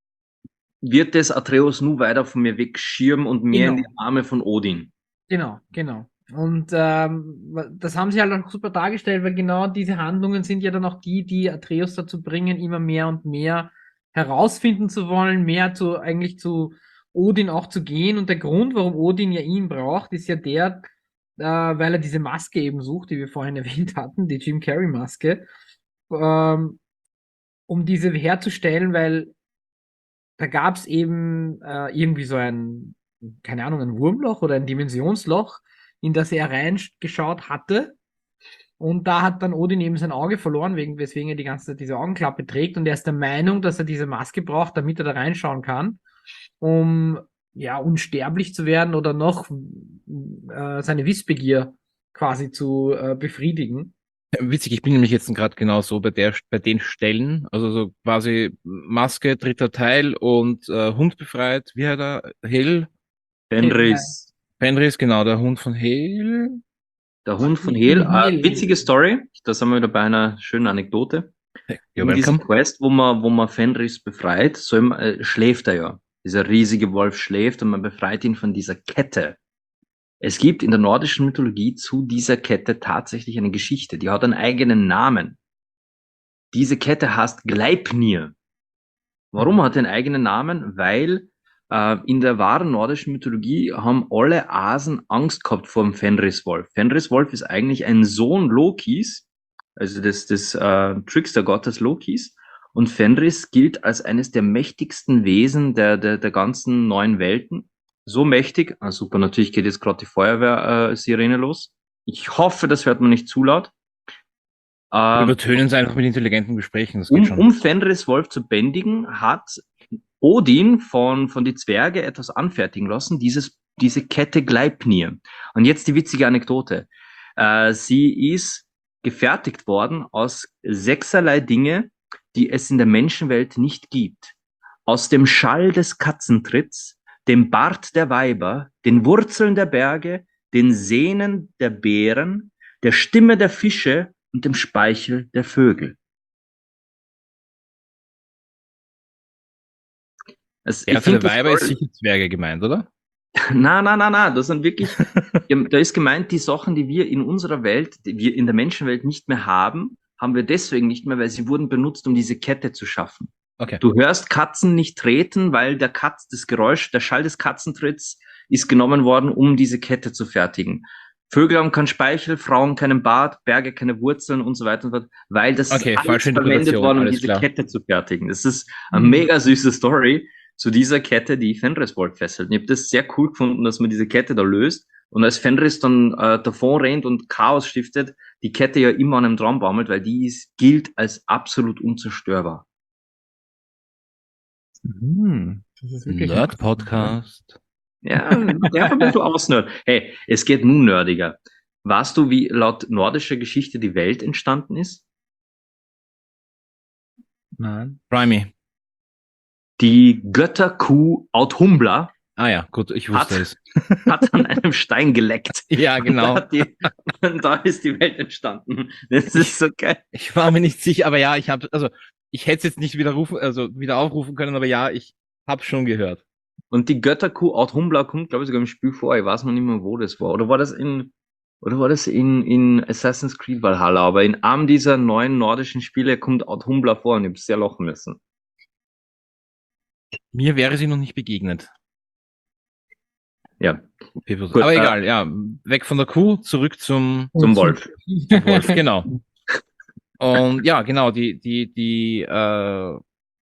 wird es Atreus nur weiter von mir wegschirmen und mehr in Genau. die Arme von Odin. Genau, genau. Und ähm, das haben sie halt auch super dargestellt, weil genau diese Handlungen sind ja dann auch die, die Atreus dazu bringen, immer mehr und mehr herausfinden zu wollen, mehr zu eigentlich zu Odin auch zu gehen. Und der Grund, warum Odin ja ihn braucht, ist ja der, äh, weil er diese Maske eben sucht, die wir vorhin erwähnt hatten, die Jim Carrey Maske, ähm, um diese herzustellen, weil da gab es eben äh, irgendwie so ein, keine Ahnung, ein Wurmloch oder ein Dimensionsloch, in das er reingeschaut hatte. Und da hat dann Odin eben sein Auge verloren, wegen, weswegen er die ganze Zeit diese Augenklappe trägt. Und er ist der Meinung, dass er diese Maske braucht, damit er da reinschauen kann, um ja unsterblich zu werden oder noch äh, seine Wissbegier quasi zu äh, befriedigen. Witzig, ich bin nämlich jetzt gerade genau so bei der, bei den Stellen, also so quasi Maske, dritter Teil und äh, Hund befreit, wie hat er? Hell? Fenris. Fenris, genau, der Hund von Hel. Der Hund von Von Hel. Hel. Äh, witzige Story. Da sind wir wieder bei einer schönen Anekdote. You're In dieser welcome. Quest, wo man, wo man Fenris befreit, soll man, äh, schläft er ja. Dieser riesige Wolf schläft und man befreit ihn von dieser Kette. Es gibt in der nordischen Mythologie zu dieser Kette tatsächlich eine Geschichte. Die hat einen eigenen Namen. Diese Kette heißt Gleipnir. Warum hat die einen eigenen Namen? Weil äh, in der wahren nordischen Mythologie haben alle Asen Angst gehabt vor dem Fenriswolf. Fenriswolf ist eigentlich ein Sohn Lokis, also des, des äh, Trickster-Gottes Lokis. Und Fenris gilt als eines der mächtigsten Wesen der, der, der ganzen neuen Welten. So mächtig, ah, super, natürlich geht jetzt gerade die Feuerwehr-Sirene los. Ich hoffe, das hört man nicht zu laut. Wir Ähm, übertönen es einfach mit intelligenten Gesprächen, das geht um, schon. um Fenriswolf zu bändigen, hat Odin von, von die Zwerge etwas anfertigen lassen, dieses, diese Kette Gleipnir. Und jetzt die witzige Anekdote. Äh, sie ist gefertigt worden aus sechserlei Dinge, die es in der Menschenwelt nicht gibt. Aus dem Schall des Katzentritts, dem Bart der Weiber, den Wurzeln der Berge, den Sehnen der Bären, der Stimme der Fische und dem Speichel der Vögel. Also, ich Erste der find das Weiber ist toll. sicher Zwerge gemeint, oder? Na, na, na, na, das sind wirklich, da ist gemeint, die Sachen, die wir in unserer Welt, die wir in der Menschenwelt nicht mehr haben, haben wir deswegen nicht mehr, weil sie wurden benutzt, um diese Kette zu schaffen. Okay. Du hörst Katzen nicht treten, weil der Katz, das Geräusch, der Schall des Katzentritts ist genommen worden, um diese Kette zu fertigen. Vögel haben keinen Speichel, Frauen keinen Bart, Berge keine Wurzeln und so weiter und so fort, weil das Okay, ist alles falsche verwendet Interpretation, worden, um alles diese klar. Kette zu fertigen. Das ist eine Mhm. mega süße Story zu dieser Kette, die Fenriswolf fesselt. Ich habe das sehr cool gefunden, dass man diese Kette da löst. Und als Fenris dann äh, davon rennt und Chaos stiftet, die Kette ja immer an einem dran baumelt, weil die ist, gilt als absolut unzerstörbar. Mhm. Das ist wirklich Nerd-Podcast. Ja, der ein bisschen ausnerd. Hey, es geht nun nerdiger. Weißt du, wie laut nordischer Geschichte die Welt entstanden ist? Nein. Primey. Die Götterkuh Audhumbla Ah ja, gut, ich wusste Hat- es. hat an einem Stein geleckt. Ja, Da, genau. hat die, und da ist die Welt entstanden. Das ist so geil. Ich war mir nicht sicher, aber ja, ich habe, also ich hätte es jetzt nicht wieder rufen, also wieder aufrufen können, aber ja, ich habe schon gehört. Und die Götterkuh Audhumbla kommt, glaube ich, sogar im Spiel vor. Ich weiß noch nicht mehr, wo das war. Oder war das in, oder war das in, in Assassin's Creed Valhalla? Aber in einem dieser neuen nordischen Spiele kommt Audhumbla vor und ich habe sehr lachen müssen. Mir wäre sie noch nicht begegnet. Ja, Gut, Gut, aber äh, egal, ja, weg von der Kuh, zurück zum zum Wolf. Wolf, genau. Und ja, genau, die, die, die, äh,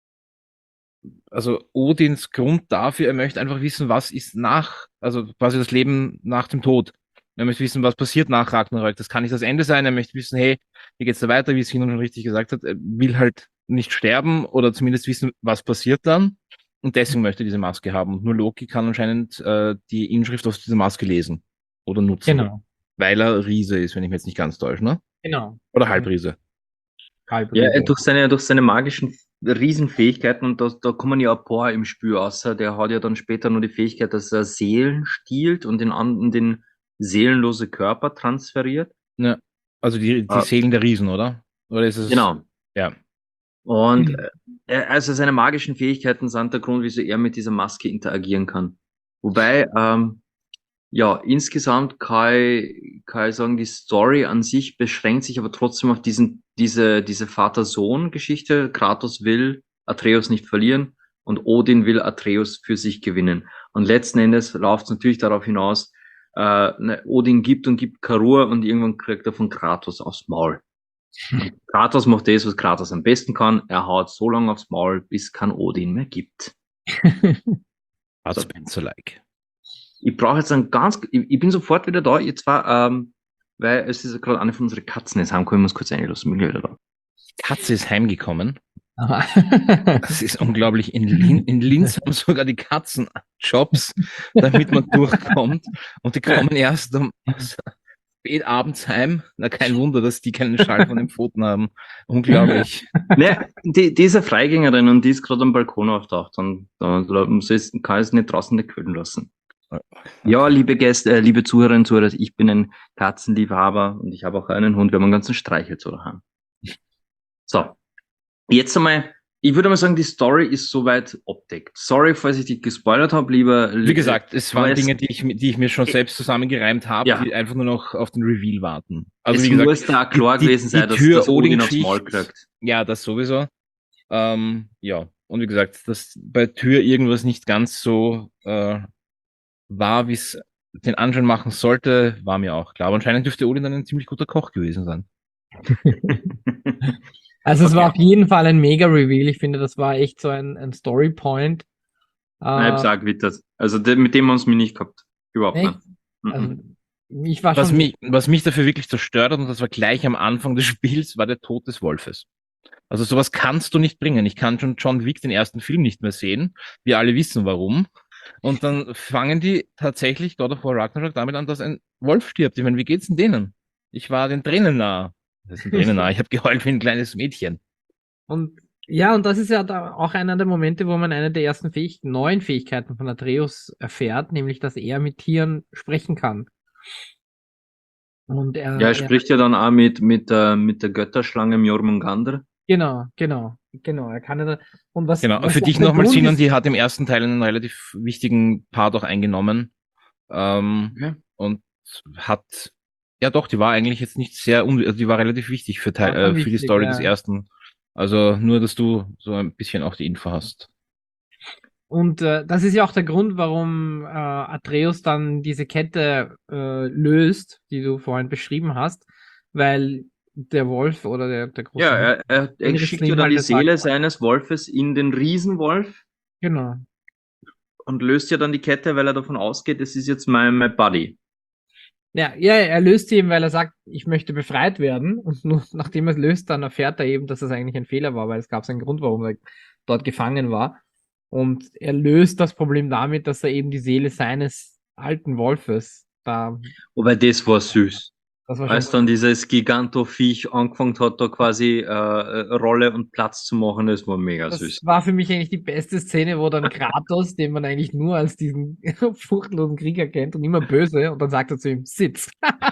also Odins Grund dafür, er möchte einfach wissen, was ist nach, also quasi das Leben nach dem Tod. Er möchte wissen, was passiert nach Ragnarök. Das kann nicht das Ende sein. Er möchte wissen, hey, wie geht's da weiter, wie es Sinon schon richtig gesagt hat. Er will halt nicht sterben oder zumindest wissen, was passiert dann. Und deswegen möchte er diese Maske haben. Und nur Loki kann anscheinend äh, die Inschrift auf dieser Maske lesen oder nutzen. Genau. Weil er Riese ist, wenn ich mich jetzt nicht ganz täusche, ne? Genau. Oder Halbriese. Halbriese. Ja, er durch seine, durch seine magischen Riesenfähigkeiten, und da, da kommen ja ein paar im Spiel außer, der hat ja dann später nur die Fähigkeit, dass er Seelen stiehlt und den anderen den seelenlose Körper transferiert. Ja. Also die, die Ah. Seelen der Riesen, oder? Oder ist es? Genau. Ja. Und Mhm. äh, also seine magischen Fähigkeiten sind der Grund, wieso er mit dieser Maske interagieren kann. Wobei, ähm, ja, insgesamt kann ich, kann ich sagen, die Story an sich beschränkt sich aber trotzdem auf diesen, diese, diese Vater-Sohn-Geschichte. Kratos will Atreus nicht verlieren und Odin will Atreus für sich gewinnen. Und letzten Endes läuft es natürlich darauf hinaus, äh, ne, Odin gibt und gibt Karur und irgendwann kriegt er von Kratos aufs Maul. Und Kratos macht das, was Kratos am besten kann. Er haut so lange aufs Maul, bis kein Odin mehr gibt. Bud So. Spencer-like. Ich brauche jetzt einen ganz, ich, ich bin sofort wieder da, jetzt war, ähm, weil es ist ja gerade eine von unseren Katzen jetzt heimgekommen, ich muss kurz einlassen, bin wieder da. Katze ist heimgekommen. Aha. Das ist unglaublich. In, Lin in Linz haben sogar die Katzen Jobs, damit man durchkommt. Und die kommen erst um spät abends heim. Na, kein Wunder, dass die keinen Schall von den Pfoten haben. Unglaublich. Ne, die, die ist eine Freigängerin und die ist gerade am Balkon auftaucht und da, da muss ich, kann ich es nicht draußen nicht quälen lassen. Ja, liebe Gäste, äh, liebe Zuhörerinnen und Zuhörer, ich bin ein Katzenliebhaber und ich habe auch einen Hund. Wir haben einen ganzen Streichholz daheim. So, jetzt einmal, ich würde mal sagen, die Story ist soweit abdeckt. Sorry, falls ich dich gespoilert habe, lieber. Wie gesagt, es aber waren es- Dinge, die ich, die ich mir schon selbst zusammengereimt habe, Ja. die einfach nur noch auf den Reveal warten. Also es wie gesagt, muss da auch klar die, gewesen die, sein, die dass, Tür dass Odin aufs Odin-Geschichte, Maul kriegt. ja, das sowieso. Ähm, ja, und wie gesagt, dass bei Tür irgendwas nicht ganz so äh, war, wie es den Anschein machen sollte, war mir auch klar. Aber anscheinend dürfte Odin dann ein ziemlich guter Koch gewesen sein. Also es war Okay. auf jeden Fall ein Mega-Reveal. Ich finde, das war echt so ein, ein Story-Point. Nein, ich hab's Äh, auch gewittert. Also de, mit dem haben sie mich nicht gehabt. Überhaupt echt? nicht. Mhm. Also ich war Was schon. mich, was mich dafür wirklich zerstört hat, und das war gleich am Anfang des Spiels, war der Tod des Wolfes. Also sowas kannst du nicht bringen. Ich kann schon John Wick den ersten Film nicht mehr sehen. Wir alle wissen warum. Und dann fangen die tatsächlich God of War Ragnarok damit an, dass ein Wolf stirbt. Ich meine, wie geht's denn denen? Ich war den Tränen nah. Das sind Tränen nah. Ich habe geheult wie ein kleines Mädchen. Und ja, und das ist ja da auch einer der Momente, wo man eine der ersten Fähig neuen Fähigkeiten von Atreus erfährt, nämlich, dass er mit Tieren sprechen kann. Und er, Ja, er er spricht ja dann auch mit, mit, äh, mit der Götterschlange Jormungandr. genau, genau, genau, er kann ja da, und was, Genau. was Für ja dich der nochmal, Grund Sinan, ist, die hat im ersten Teil einen relativ wichtigen Part auch eingenommen. Ähm, Okay. und hat, ja doch, die war eigentlich jetzt nicht sehr, un also die war relativ wichtig für, Teil, war schon äh, für die wichtig, Story ja. des ersten. Also nur, dass du so ein bisschen auch die Info hast. Und äh, das ist ja auch der Grund, warum äh, Atreus dann diese Kette äh, löst, die du vorhin beschrieben hast, weil der Wolf oder der, der große Ja, Hund er, er, er Fenris schickt zu ja ihm dann die halt sagt, Seele seines Wolfes in den Riesenwolf genau. und löst ja dann die Kette, weil er davon ausgeht, es ist jetzt mein, mein Buddy. Ja, ja, er löst sie eben, weil er sagt, ich möchte befreit werden. Und nur nachdem er es löst, dann erfährt er eben, dass das eigentlich ein Fehler war, weil es gab einen Grund, warum er dort gefangen war. Und er löst das Problem damit, dass er eben die Seele seines alten Wolfes da, Wobei das war süß. das war Als schon, dann dieses Giganto-Viech angefangen hat, da quasi äh, äh, Rolle und Platz zu machen, das war mega das süß. war für mich eigentlich die beste Szene, wo dann Kratos, den man eigentlich nur als diesen furchtlosen Krieger kennt und immer böse, und dann sagt er zu ihm, sitz.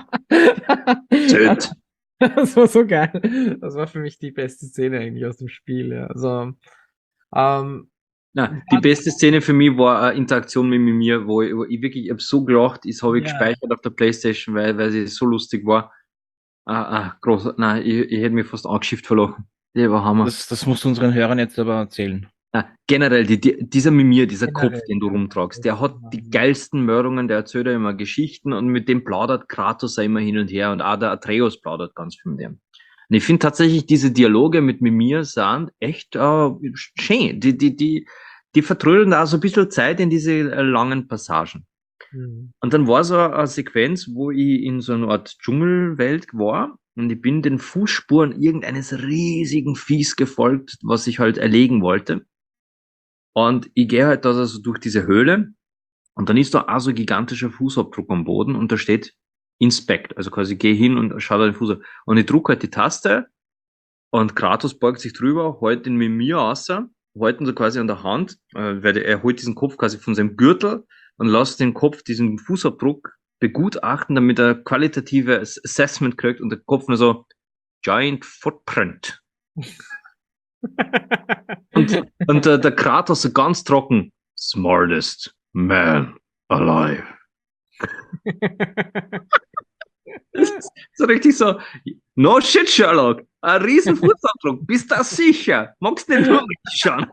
Sit. Das war so geil. Das war für mich die beste Szene eigentlich aus dem Spiel. Ja. Also, ähm, Na, die beste Szene für mich war eine Interaktion mit mir, wo ich, wo ich wirklich, ich habe so gelacht, das habe ich Ja. gespeichert auf der Playstation, weil, weil sie so lustig war. Ah, ah, groß, nein, ich, ich hätte mich fast angeschifft verlochen. Der war Hammer. Das, das musst du unseren Hörern jetzt aber erzählen. Na, generell, die, die, dieser Mimir, dieser Generell, Kopf, den du ja. rumtragst, der hat Ja. die geilsten Meldungen, der erzählt ja immer Geschichten und mit dem plaudert Kratos ja immer hin und her und auch der Atreus plaudert ganz viel mit dem. Und ich finde tatsächlich, diese Dialoge mit Mimir sind echt äh, schön. Die, die, die, die vertrödeln da so ein bisschen Zeit in diese äh, langen Passagen. Mhm. Und dann war so eine Sequenz, wo ich in so einer Art Dschungelwelt war und ich bin den Fußspuren irgendeines riesigen Viehs gefolgt, was ich halt erlegen wollte. Und ich gehe halt da also durch diese Höhle und dann ist da auch so ein gigantischer Fußabdruck am Boden und da steht Inspect. Also quasi geh hin und schau da den Fuß ab. Und ich drücke halt die Taste und Kratos beugt sich drüber, hält ihn mit mir raus, hält ihn so quasi an der Hand, äh, weil er holt diesen Kopf quasi von seinem Gürtel und lässt den Kopf, diesen Fußabdruck begutachten, damit er qualitative Assessment kriegt und der Kopf nur so Giant Footprint. Und, und äh, der Kratos so ganz trocken, smartest man alive. So richtig so, no shit, Sherlock, ein riesen Fußabdruck, bist du sicher? Magst du den nur schauen?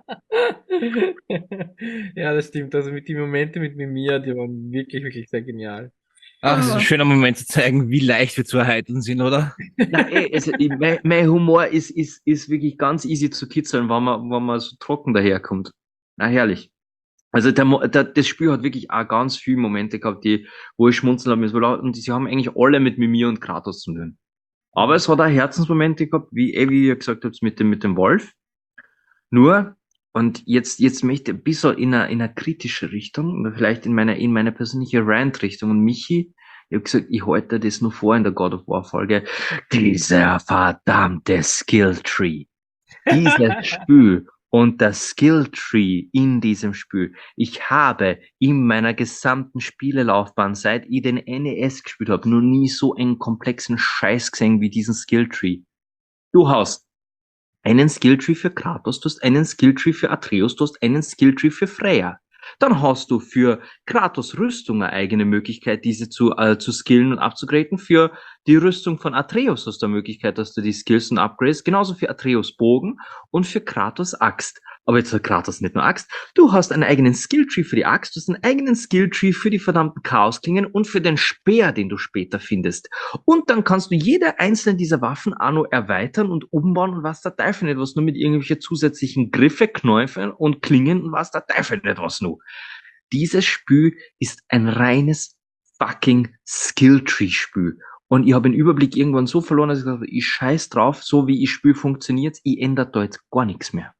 Ja, das stimmt. Also mit die Momente mit Mimir, die waren wirklich, wirklich sehr genial. Ach, das ist ein schöner Moment zu zeigen, wie leicht wir zu erheitern sind, oder? Nein, ey, also, ich, mein, mein Humor ist, ist, ist wirklich ganz easy zu kitzeln, wenn man, wenn man so trocken daherkommt. Na, herrlich. Also der, Mo- der, das Spiel hat wirklich auch ganz viele Momente gehabt, die, wo ich schmunzeln habe müssen. Und sie haben eigentlich alle mit Mimir und Kratos zu tun. Aber es hat auch Herzensmomente gehabt, wie, eh, wie ihr gesagt habt, mit dem, mit dem Wolf. Nur, und jetzt, jetzt möchte ich ein bisschen in eine, in eine kritische Richtung, oder vielleicht in meine, in meine persönliche Rant-Richtung. Und Michi, ich habe gesagt, ich halte das nur vor in der God of War Folge. Dieser verdammte Skill-Tree. Dieses Spiel Und der Skilltree in diesem Spiel, ich habe in meiner gesamten Spielelaufbahn, seit ich den N E S gespielt habe, noch nie so einen komplexen Scheiß gesehen wie diesen Skilltree. Du hast einen Skilltree für Kratos, du hast einen Skilltree für Atreus, du hast einen Skilltree für Freya. Dann hast du für Kratos Rüstung eine eigene Möglichkeit, diese zu, äh, zu skillen und abzugraden. Für die Rüstung von Atreus hast du eine Möglichkeit, dass du die skills und upgrades. Genauso für Atreus Bogen und für Kratos Axt. Aber jetzt hat Kratos nicht nur Axt. Du hast einen eigenen Skilltree für die Axt, du hast einen eigenen Skilltree für die verdammten Chaosklingen und für den Speer, den du später findest. Und dann kannst du jede einzelne dieser Waffen auch noch erweitern und umbauen und was der Teufel nicht was, nur mit irgendwelchen zusätzlichen Griffe, Knäufe und Klingen und was der Teufel nicht was nur. Dieses Spiel ist ein reines fucking Skilltree-Spiel. Und ich habe den Überblick irgendwann so verloren, dass ich gesagt habe, ich scheiß drauf, so wie ich Spiel funktioniert, ich ändere da jetzt gar nichts mehr.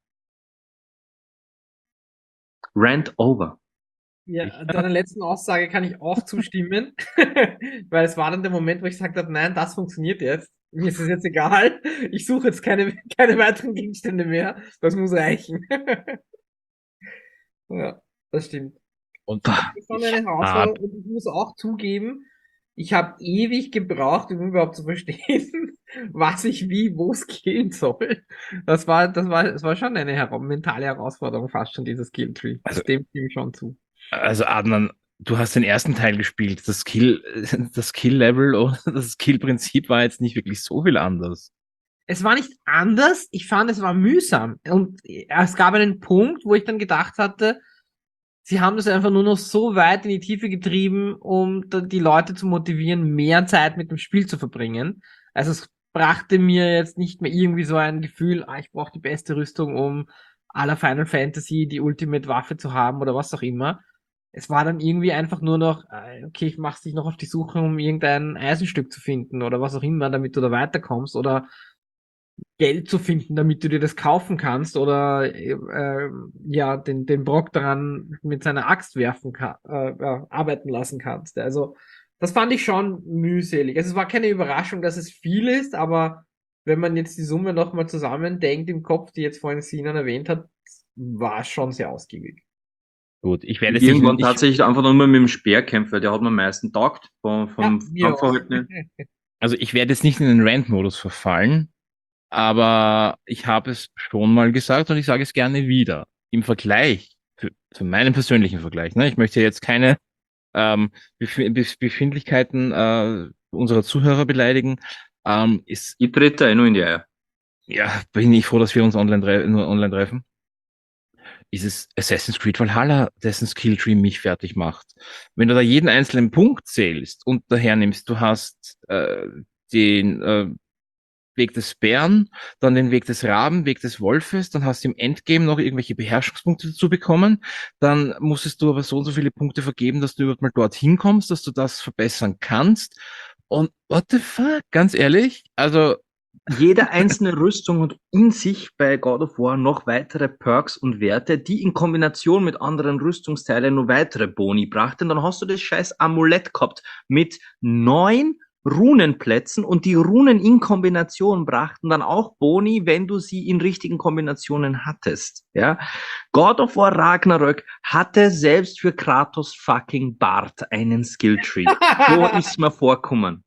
Rant over. Ja, deiner letzten Aussage kann ich auch zustimmen, weil es war dann der Moment, wo ich gesagt habe, nein, das funktioniert jetzt. Mir ist es jetzt egal. Ich suche jetzt keine, keine weiteren Gegenstände mehr. Das muss reichen. Ja, das stimmt. Und Das ist schon eine Herausforderung und ich muss auch zugeben, ich habe ewig gebraucht, um überhaupt zu verstehen, was ich wie, wo skillen soll. Das war, das war, das war schon eine hera- mentale Herausforderung, fast schon, dieses Skilltree. Also- Dem stimme ich schon zu. Also Adnan, du hast den ersten Teil gespielt. Das Skill, das Skill-Level oder das Skill-Prinzip war jetzt nicht wirklich so viel anders. Es war nicht anders, ich fand, es war mühsam. Und es gab einen Punkt, wo ich dann gedacht hatte, sie haben das einfach nur noch so weit in die Tiefe getrieben, um da- die Leute zu motivieren, mehr Zeit mit dem Spiel zu verbringen. Also es brachte mir jetzt nicht mehr irgendwie so ein Gefühl, ah, ich brauche die beste Rüstung, um à la Final Fantasy die Ultimate Waffe zu haben oder was auch immer. Es war dann irgendwie einfach nur noch, äh, okay, ich mach's dich noch auf die Suche, um irgendein Eisenstück zu finden oder was auch immer, damit du da weiterkommst oder Geld zu finden, damit du dir das kaufen kannst oder äh, äh, ja den den Brock daran mit seiner Axt werfen kann, äh, ja, arbeiten lassen kannst. Also das fand ich schon mühselig. Also, es war keine Überraschung, dass es viel ist, aber wenn man jetzt die Summe nochmal zusammendenkt im Kopf, die jetzt vorhin Sinan erwähnt hat, war es schon sehr ausgiebig. Gut, ich werde jetzt Irgendwann nicht, ich, tatsächlich einfach nur mal mit dem Speer kämpfen, der hat mir am meisten taugt vom, vom Ja, mir auch. Kampfverhalten. also ich werde jetzt nicht in den Rant-Modus verfallen, aber ich habe es schon mal gesagt und ich sage es gerne wieder. Im Vergleich, für, für meinen persönlichen Vergleich, ne? Ich möchte jetzt keine ähm, Bef Bef Befindlichkeiten äh, unserer Zuhörer beleidigen. Ähm, ist, Ich trete eh nur in die Eier. ja, bin ich froh, dass wir uns online, tre nur online treffen. Ist es Assassin's Creed Valhalla, dessen Skilltree mich fertig macht. Wenn du da jeden einzelnen Punkt zählst und daher nimmst, du hast äh, den äh, Weg des Bären, dann den Weg des Raben, Weg des Wolfes, dann hast du im Endgame noch irgendwelche Beherrschungspunkte dazu bekommen, dann musstest du aber so und so viele Punkte vergeben, dass du überhaupt mal dorthin kommst, dass du das verbessern kannst. Und what the fuck, ganz ehrlich, also Jede einzelne Rüstung hat in sich bei God of War noch weitere Perks und Werte, die in Kombination mit anderen Rüstungsteilen noch weitere Boni brachten. Dann hast du das scheiß Amulett gehabt mit neun Runenplätzen und die Runen in Kombination brachten dann auch Boni, wenn du sie in richtigen Kombinationen hattest. Ja? God of War Ragnarök hatte selbst für Kratos fucking Bart einen Skilltree. So ist mir vorkommen.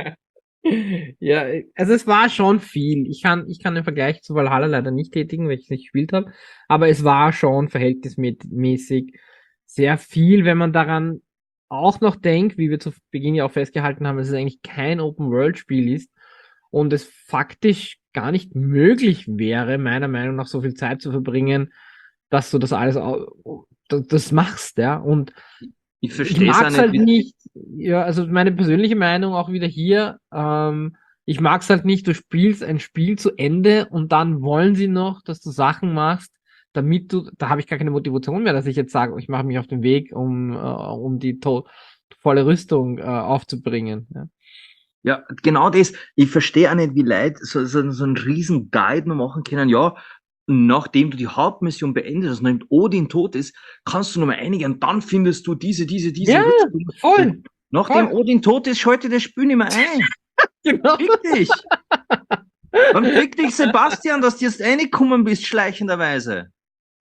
Ja, also es war schon viel. Ich kann, ich kann den Vergleich zu Valhalla leider nicht tätigen, weil ich es nicht gespielt habe. Aber es war schon verhältnismäßig sehr viel, wenn man daran auch noch denkt, wie wir zu Beginn ja auch festgehalten haben, dass es eigentlich kein Open-World-Spiel ist und es faktisch gar nicht möglich wäre, meiner Meinung nach so viel Zeit zu verbringen, dass du das alles au- das, das machst, ja. Und Ich ich verstehe es mag's auch halt nicht. wie- nicht, ja, also meine persönliche Meinung auch wieder hier, ähm, ich mag's halt nicht, du spielst ein Spiel zu Ende und dann wollen sie noch, dass du Sachen machst, damit du, da habe ich gar keine Motivation mehr, dass ich jetzt sage, ich mache mich auf den Weg, um, äh, um die to volle Rüstung äh, aufzubringen. Ja. Ja, genau das. Ich verstehe auch nicht, wie Leute so, so, so einen riesen Guide noch machen können. Ja, nachdem du die Hauptmission beendet hast, nachdem Odin tot ist, kannst du nochmal einigen und dann findest du diese, diese, diese Ja, Rüstung. voll. Und nachdem voll. Odin tot ist, schalte das Spiel nicht mehr ein. Genau. Fick dich. Dann fick dich, Sebastian, dass du jetzt reingekommen bist, schleichenderweise.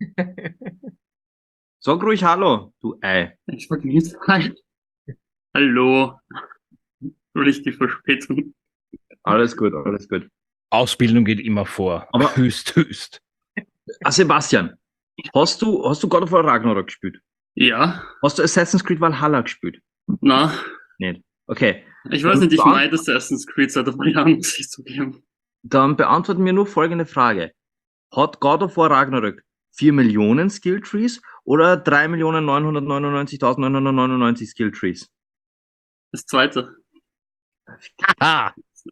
Sag ruhig Hallo, du Ei. Ich vergesse. Hi. Hallo. Entschuldigt die Verspätung. Alles gut, alles gut. Ausbildung geht immer vor. Aber- höchst, höchst. Ah, Sebastian, hast du, hast du God of War Ragnarok gespielt? Ja, Hast du Assassin's Creed Valhalla gespielt? na, Nicht. Okay, ich weiß nicht, ich meide Assassin's Creed seit ein paar Jahren, muss ich zugeben. dann beantworten wir nur folgende Frage. Hat God of War Ragnarok vier Millionen Skilltrees oder drei Millionen neunhundertneunundneunzigtausendneunhundertneunundneunzig Skilltrees? Das zweite. Ah,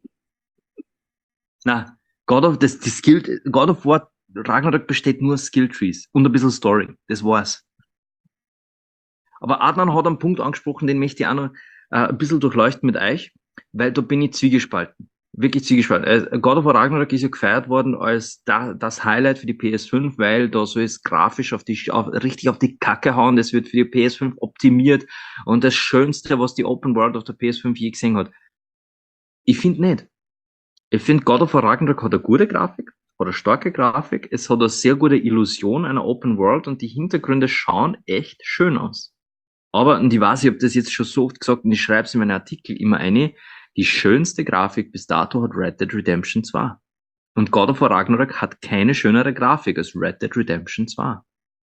Na, God of, das, die Skill, God of War Ragnarok besteht nur aus Skilltrees und ein bisschen Story. Das war's. Aber Adnan hat einen Punkt angesprochen, den möchte ich auch noch äh, ein bisschen durchleuchten mit euch, weil da bin ich zwiegespalten. Wirklich zwiegespalten. Äh, God of War Ragnarok ist ja gefeiert worden als da, das Highlight für die P S fünf, weil da soll es grafisch auf die, auf, richtig auf die Kacke hauen. Das wird für die P S fünf optimiert und das Schönste, was die Open World auf der P S fünf je gesehen hat. Ich finde nicht. Ich finde, God of War Ragnarok hat eine gute Grafik, hat eine starke Grafik, es hat eine sehr gute Illusion einer Open World und die Hintergründe schauen echt schön aus. Aber, und ich weiß, ich habe das jetzt schon so oft gesagt und ich schreibe es in meinen Artikel immer eine, die schönste Grafik bis dato hat Red Dead Redemption zwei. Und God of War Ragnarok hat keine schönere Grafik als Red Dead Redemption zwei.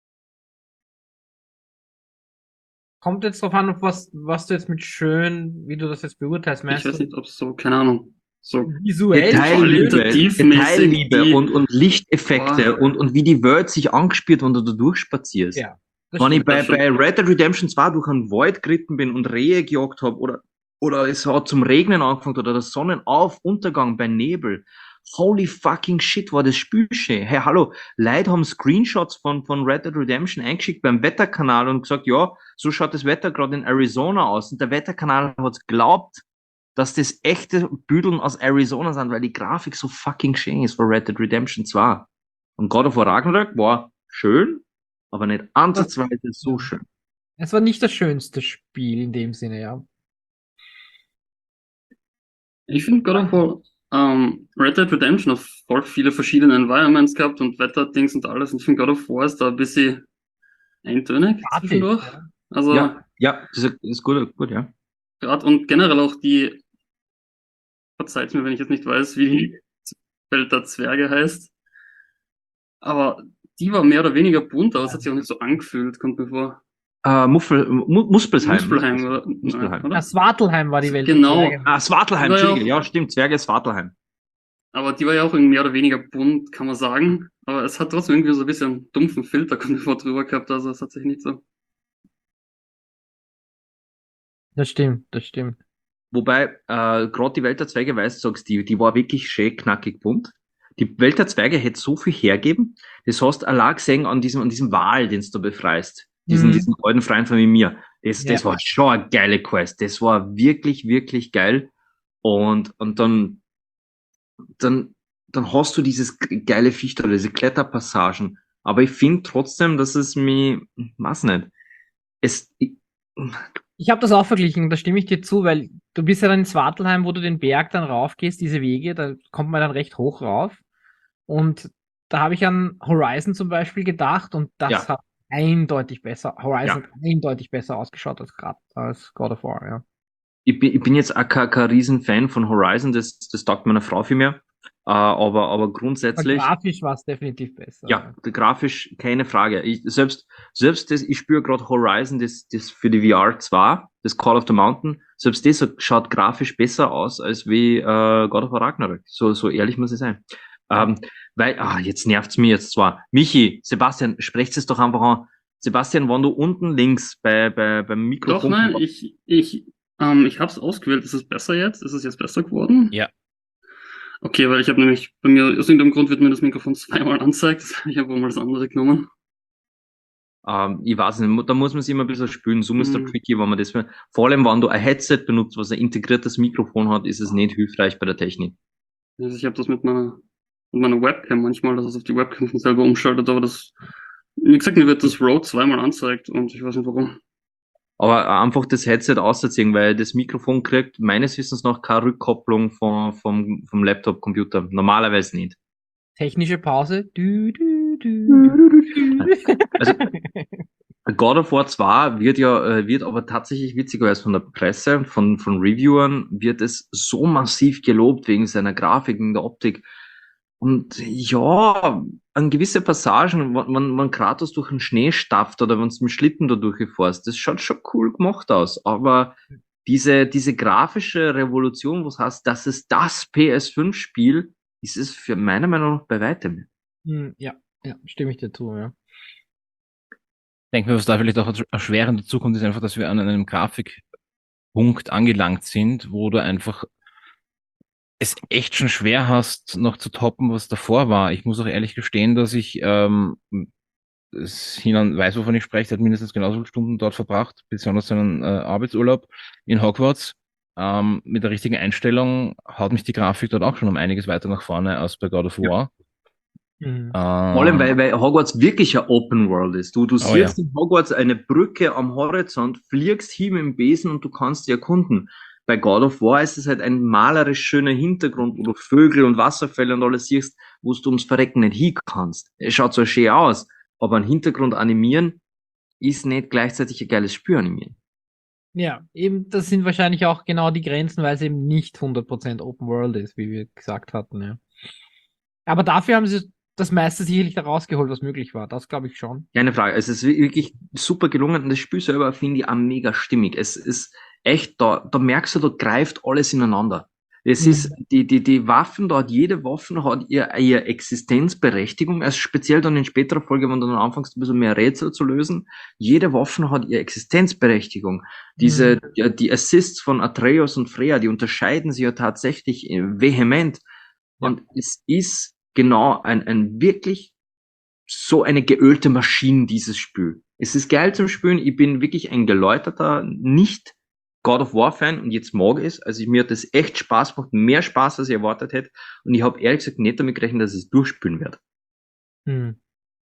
Kommt jetzt drauf an, auf was, was du jetzt mit schön, wie du das jetzt beurteilst, Ich meinst weiß du nicht, ob es so, keine Ahnung, so visuell? Detailliebe, qualitativmäßig Detailliebe die- und, und Lichteffekte Boah. und, und wie die Welt sich angespielt, wenn du da durchspazierst. Ja, das Wenn ich stimmt. bei, das schon. bei Red Dead Redemption zwei durch einen Wald geritten bin und Rehe gejagt habe oder, oder es hat zum Regnen angefangen oder der Sonnenauf-Untergang bei Nebel. Holy fucking shit, war das Spiel schön. Hey, hallo, Leute haben Screenshots von, von Red Dead Redemption eingeschickt beim Wetterkanal und gesagt, ja, so schaut das Wetter gerade in Arizona aus. Und der Wetterkanal hat geglaubt, dass das echte Büdeln aus Arizona sind, weil die Grafik so fucking schön ist von Red Dead Redemption zwei. Und God of War Ragnarok war schön, aber nicht ansatzweise so schön. Es war nicht das schönste Spiel in dem Sinne, ja. Ich finde God of War, ähm, Red Dead Redemption hat voll viele verschiedene Environments gehabt und Wetterdings und alles. Und ich finde God of War ist da ein bisschen eintönig Fertig, zwischendurch. ja. Also, Ja, ja, das ist, ist gut, gut, ja. gerade und generell auch die, verzeiht mir, wenn ich jetzt nicht weiß, wie die Welt der Zwerge heißt. Aber die war mehr oder weniger bunt, aber es hat sich auch nicht so angefühlt, kommt mir vor. Äh, Muffel, Mu Muspelsheim. Muspelheim, oder? Muspelheim. oder? Ja, Swartelheim war die Welt. Genau. der Zwerge. Ah, Svartalheim, Die war ja Entschuldige. auch- Ja, stimmt, Zwerge ist Svartalheim. Aber die war ja auch irgendwie mehr oder weniger bunt, kann man sagen. Aber es hat trotzdem irgendwie so ein bisschen einen dumpfen Filter, kommt mir vor, drüber gehabt. Also es hat sich nicht so. Das stimmt, das stimmt. Wobei, äh, gerade die Welt der Zwerge, weißt du, sagst, die, die war wirklich schön knackig bunt. Die Welt der Zwerge hätte so viel hergeben. Das hast du allein gesehen an diesem, an diesem Wal, den du befreist. Diesen, Mhm. diesen alten Freund von mir. Das, das Ja. war schon eine geile Quest. Das war wirklich, wirklich geil. Und, und dann, dann, dann hast du dieses geile Viech da, diese Kletterpassagen. Aber ich finde trotzdem, dass es mir, weiß nicht, es, ich, Ich habe das auch verglichen, da stimme ich dir zu, weil du bist ja dann in Swartelheim, wo du den Berg dann raufgehst, diese Wege, da kommt man dann recht hoch rauf. Und da habe ich an Horizon zum Beispiel gedacht und das Ja. hat eindeutig besser, Horizon Ja. hat eindeutig besser ausgeschaut als, grad, als God of War, ja. ich bin, ich bin jetzt auch kein, kein Riesenfan von Horizon, das, das taugt meiner Frau viel mehr. Äh, aber, aber Aber grundsätzlich, grafisch war es definitiv besser. ja, grafisch keine Frage. Ich, selbst, selbst das, ich spüre gerade Horizon, das, das für die V R zwei, das Call of the Mountain, selbst das schaut grafisch besser aus als wie äh, God of War Ragnarok. So, so ehrlich muss ich sein. Ähm, weil, ah, jetzt nervt's mir jetzt zwar. Michi, Sebastian, sprecht es doch einfach an. Sebastian, wenn du unten links bei, bei, beim Doch, Mikrofon. nein, ich, ich, ähm, ich habe es ausgewählt. Ist es besser jetzt? Ist es jetzt besser geworden? Ja. Okay, weil ich habe nämlich, bei mir, aus irgendeinem Grund wird mir das Mikrofon zweimal angezeigt. Ich habe mal das andere genommen. Ähm, ich weiß nicht, da muss man sich immer ein bisschen spülen. So ist der Mhm. tricky, wenn man das, vor allem wenn du ein Headset benutzt, was ein integriertes Mikrofon hat, ist es nicht hilfreich bei der Technik. Also ich habe das mit meiner, mit meiner Webcam manchmal, dass es auf die Webcam von selber umschaltet, aber das, wie gesagt, mir wird das Rode zweimal angezeigt und ich weiß nicht warum. Aber einfach das Headset auszuziehen, weil das Mikrofon kriegt meines Wissens noch keine Rückkopplung vom, vom, vom Laptop-Computer. Normalerweise nicht. Technische Pause. Du, du, du, du. Also, God of War zwei wird ja, äh, wird aber tatsächlich witzigerweise von der Presse, von, von Reviewern, wird es so massiv gelobt wegen seiner Grafik, wegen der Optik. Und ja, an gewisse Passagen, wenn man, man Kratos durch den Schnee stapft oder wenn es mit Schlitten da durchfährst, das schaut schon cool gemacht aus. Aber diese, diese grafische Revolution, was heißt, das ist das P S fünf Spiel, ist es für meiner Meinung nach bei weitem. Hm, ja, ja, stimme ich dir zu, ja. Denken wir, was da vielleicht auch erschwerend dazukommt, ist einfach, dass wir an einem Grafikpunkt angelangt sind, wo du einfach es echt schon schwer hast, noch zu toppen, was davor war. Ich muss auch ehrlich gestehen, dass ich ähm, Sinan weiß, wovon ich spreche, der hat mindestens genauso viele Stunden dort verbracht, besonders seinen äh, Arbeitsurlaub in Hogwarts. Ähm, mit der richtigen Einstellung haut mich die Grafik dort auch schon um einiges weiter nach vorne als bei God of War. Mhm. Vor allem, weil, Ähm, weil Hogwarts wirklich ein Open World ist. Du, du Oh ja. siehst in Hogwarts eine Brücke am Horizont, fliegst hin mit dem Besen und du kannst sie erkunden. Bei God of War ist es halt ein malerisch schöner Hintergrund, wo du Vögel und Wasserfälle und alles siehst, wo du ums Verrecken nicht hin kannst. Es schaut zwar schön aus, aber ein Hintergrund animieren ist nicht gleichzeitig ein geiles Spiel animieren. Ja, eben, das sind wahrscheinlich auch genau die Grenzen, weil es eben nicht hundert Prozent Open World ist, wie wir gesagt hatten, ja. Aber dafür haben sie das meiste sicherlich da rausgeholt, was möglich war. Das glaube ich schon. Keine Frage. Es ist wirklich super gelungen und das Spiel selber finde ich auch mega stimmig. Es ist echt, da, da merkst du, da greift alles ineinander. Es Mhm. ist, die, die, die Waffen dort, jede Waffe hat ihr, ihre Existenzberechtigung. Erst speziell dann in späterer Folge, wenn du dann anfängst, ein bisschen mehr Rätsel zu lösen. Jede Waffe hat ihre Existenzberechtigung. Diese, die, die Assists von Atreus und Freya, die unterscheiden sich ja tatsächlich äh, vehement. Ja. Und es ist genau ein, ein wirklich so eine geölte Maschine, dieses Spiel. Es ist geil zum Spielen. Ich bin wirklich ein geläuterter, nicht God of War Fan und jetzt mag ich es. Also mir hat das echt Spaß gemacht, mehr Spaß, als ich erwartet hätte. Und ich habe ehrlich gesagt nicht damit gerechnet, dass ich es durchspielen werde. Hm.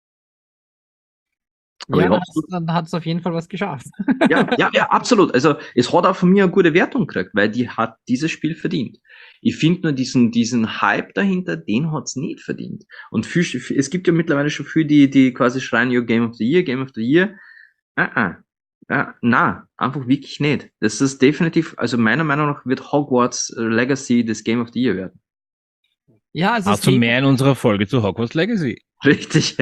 Aber Ja, ich dann hab's hat's- dann hat es auf jeden Fall was geschafft. Ja, ja, ja, absolut. Also es hat auch von mir eine gute Wertung gekriegt, weil die hat dieses Spiel verdient. Ich finde nur diesen, diesen Hype dahinter, den hat's nicht verdient. Und für, für, es gibt ja mittlerweile schon viele, die, die quasi schreien, ja, Game of the Year, Game of the Year. Ah, ah. Ja, na, einfach wirklich nicht. Das ist definitiv, also meiner Meinung nach wird Hogwarts Legacy das Game of the Year werden. Ja, also das dazu Game, mehr in unserer Folge zu Hogwarts Legacy. Richtig.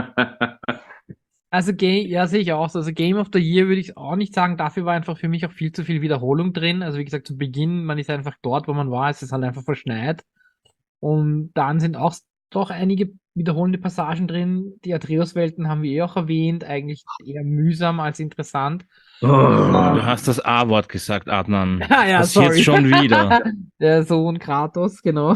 also Game, ja, sehe ich auch so. Also Game of the Year würde ich auch nicht sagen. Dafür war einfach für mich auch viel zu viel Wiederholung drin. Also wie gesagt, zu Beginn, man ist einfach dort, wo man war, es ist halt einfach verschneit. Und dann sind auch doch einige wiederholende Passagen drin. Die Atreus-Welten haben wir eh auch erwähnt. Eigentlich eher mühsam als interessant. Du Oh. hast das A-Wort gesagt, Adnan. Ah, ja, Passiert sorry. schon wieder. Der Sohn Kratos, genau.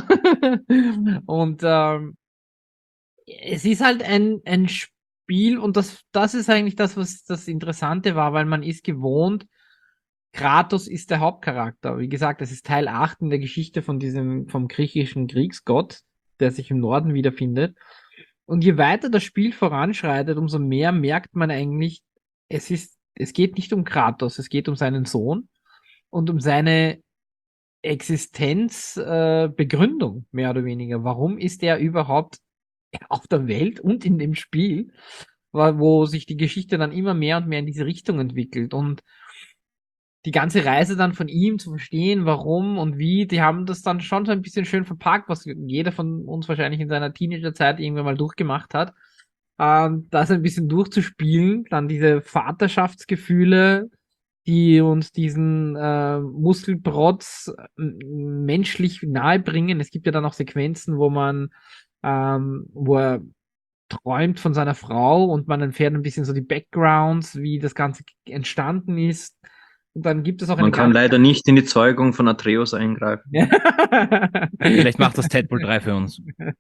Und ähm, es ist halt ein, ein Spiel und das, das ist eigentlich das, was das Interessante war, weil man ist gewohnt, Kratos ist der Hauptcharakter. Wie gesagt, das ist Teil acht in der Geschichte von diesem, vom griechischen Kriegsgott, der sich im Norden wiederfindet. Und je weiter das Spiel voranschreitet, umso mehr merkt man eigentlich, es ist, es geht nicht um Kratos, es geht um seinen Sohn und um seine Existenzbegründung, äh, Begründung, mehr oder weniger. Warum ist er überhaupt auf der Welt und in dem Spiel, wo wo sich die Geschichte dann immer mehr und mehr in diese Richtung entwickelt und die ganze Reise dann von ihm zu verstehen, warum und wie, die haben das dann schon so ein bisschen schön verpackt, was jeder von uns wahrscheinlich in seiner Teenagerzeit irgendwann mal durchgemacht hat. Ähm, das ein bisschen durchzuspielen, dann diese Vaterschaftsgefühle, die uns diesen äh, Muskelprotz äh, menschlich nahebringen. Es gibt ja dann auch Sequenzen, wo man, ähm, wo er träumt von seiner Frau und man erfährt ein bisschen so die Backgrounds, wie das Ganze entstanden ist. Und dann gibt es auch Man eine kann leider nicht in die Zeugung von Atreus eingreifen. Vielleicht macht das Deadpool drei für uns.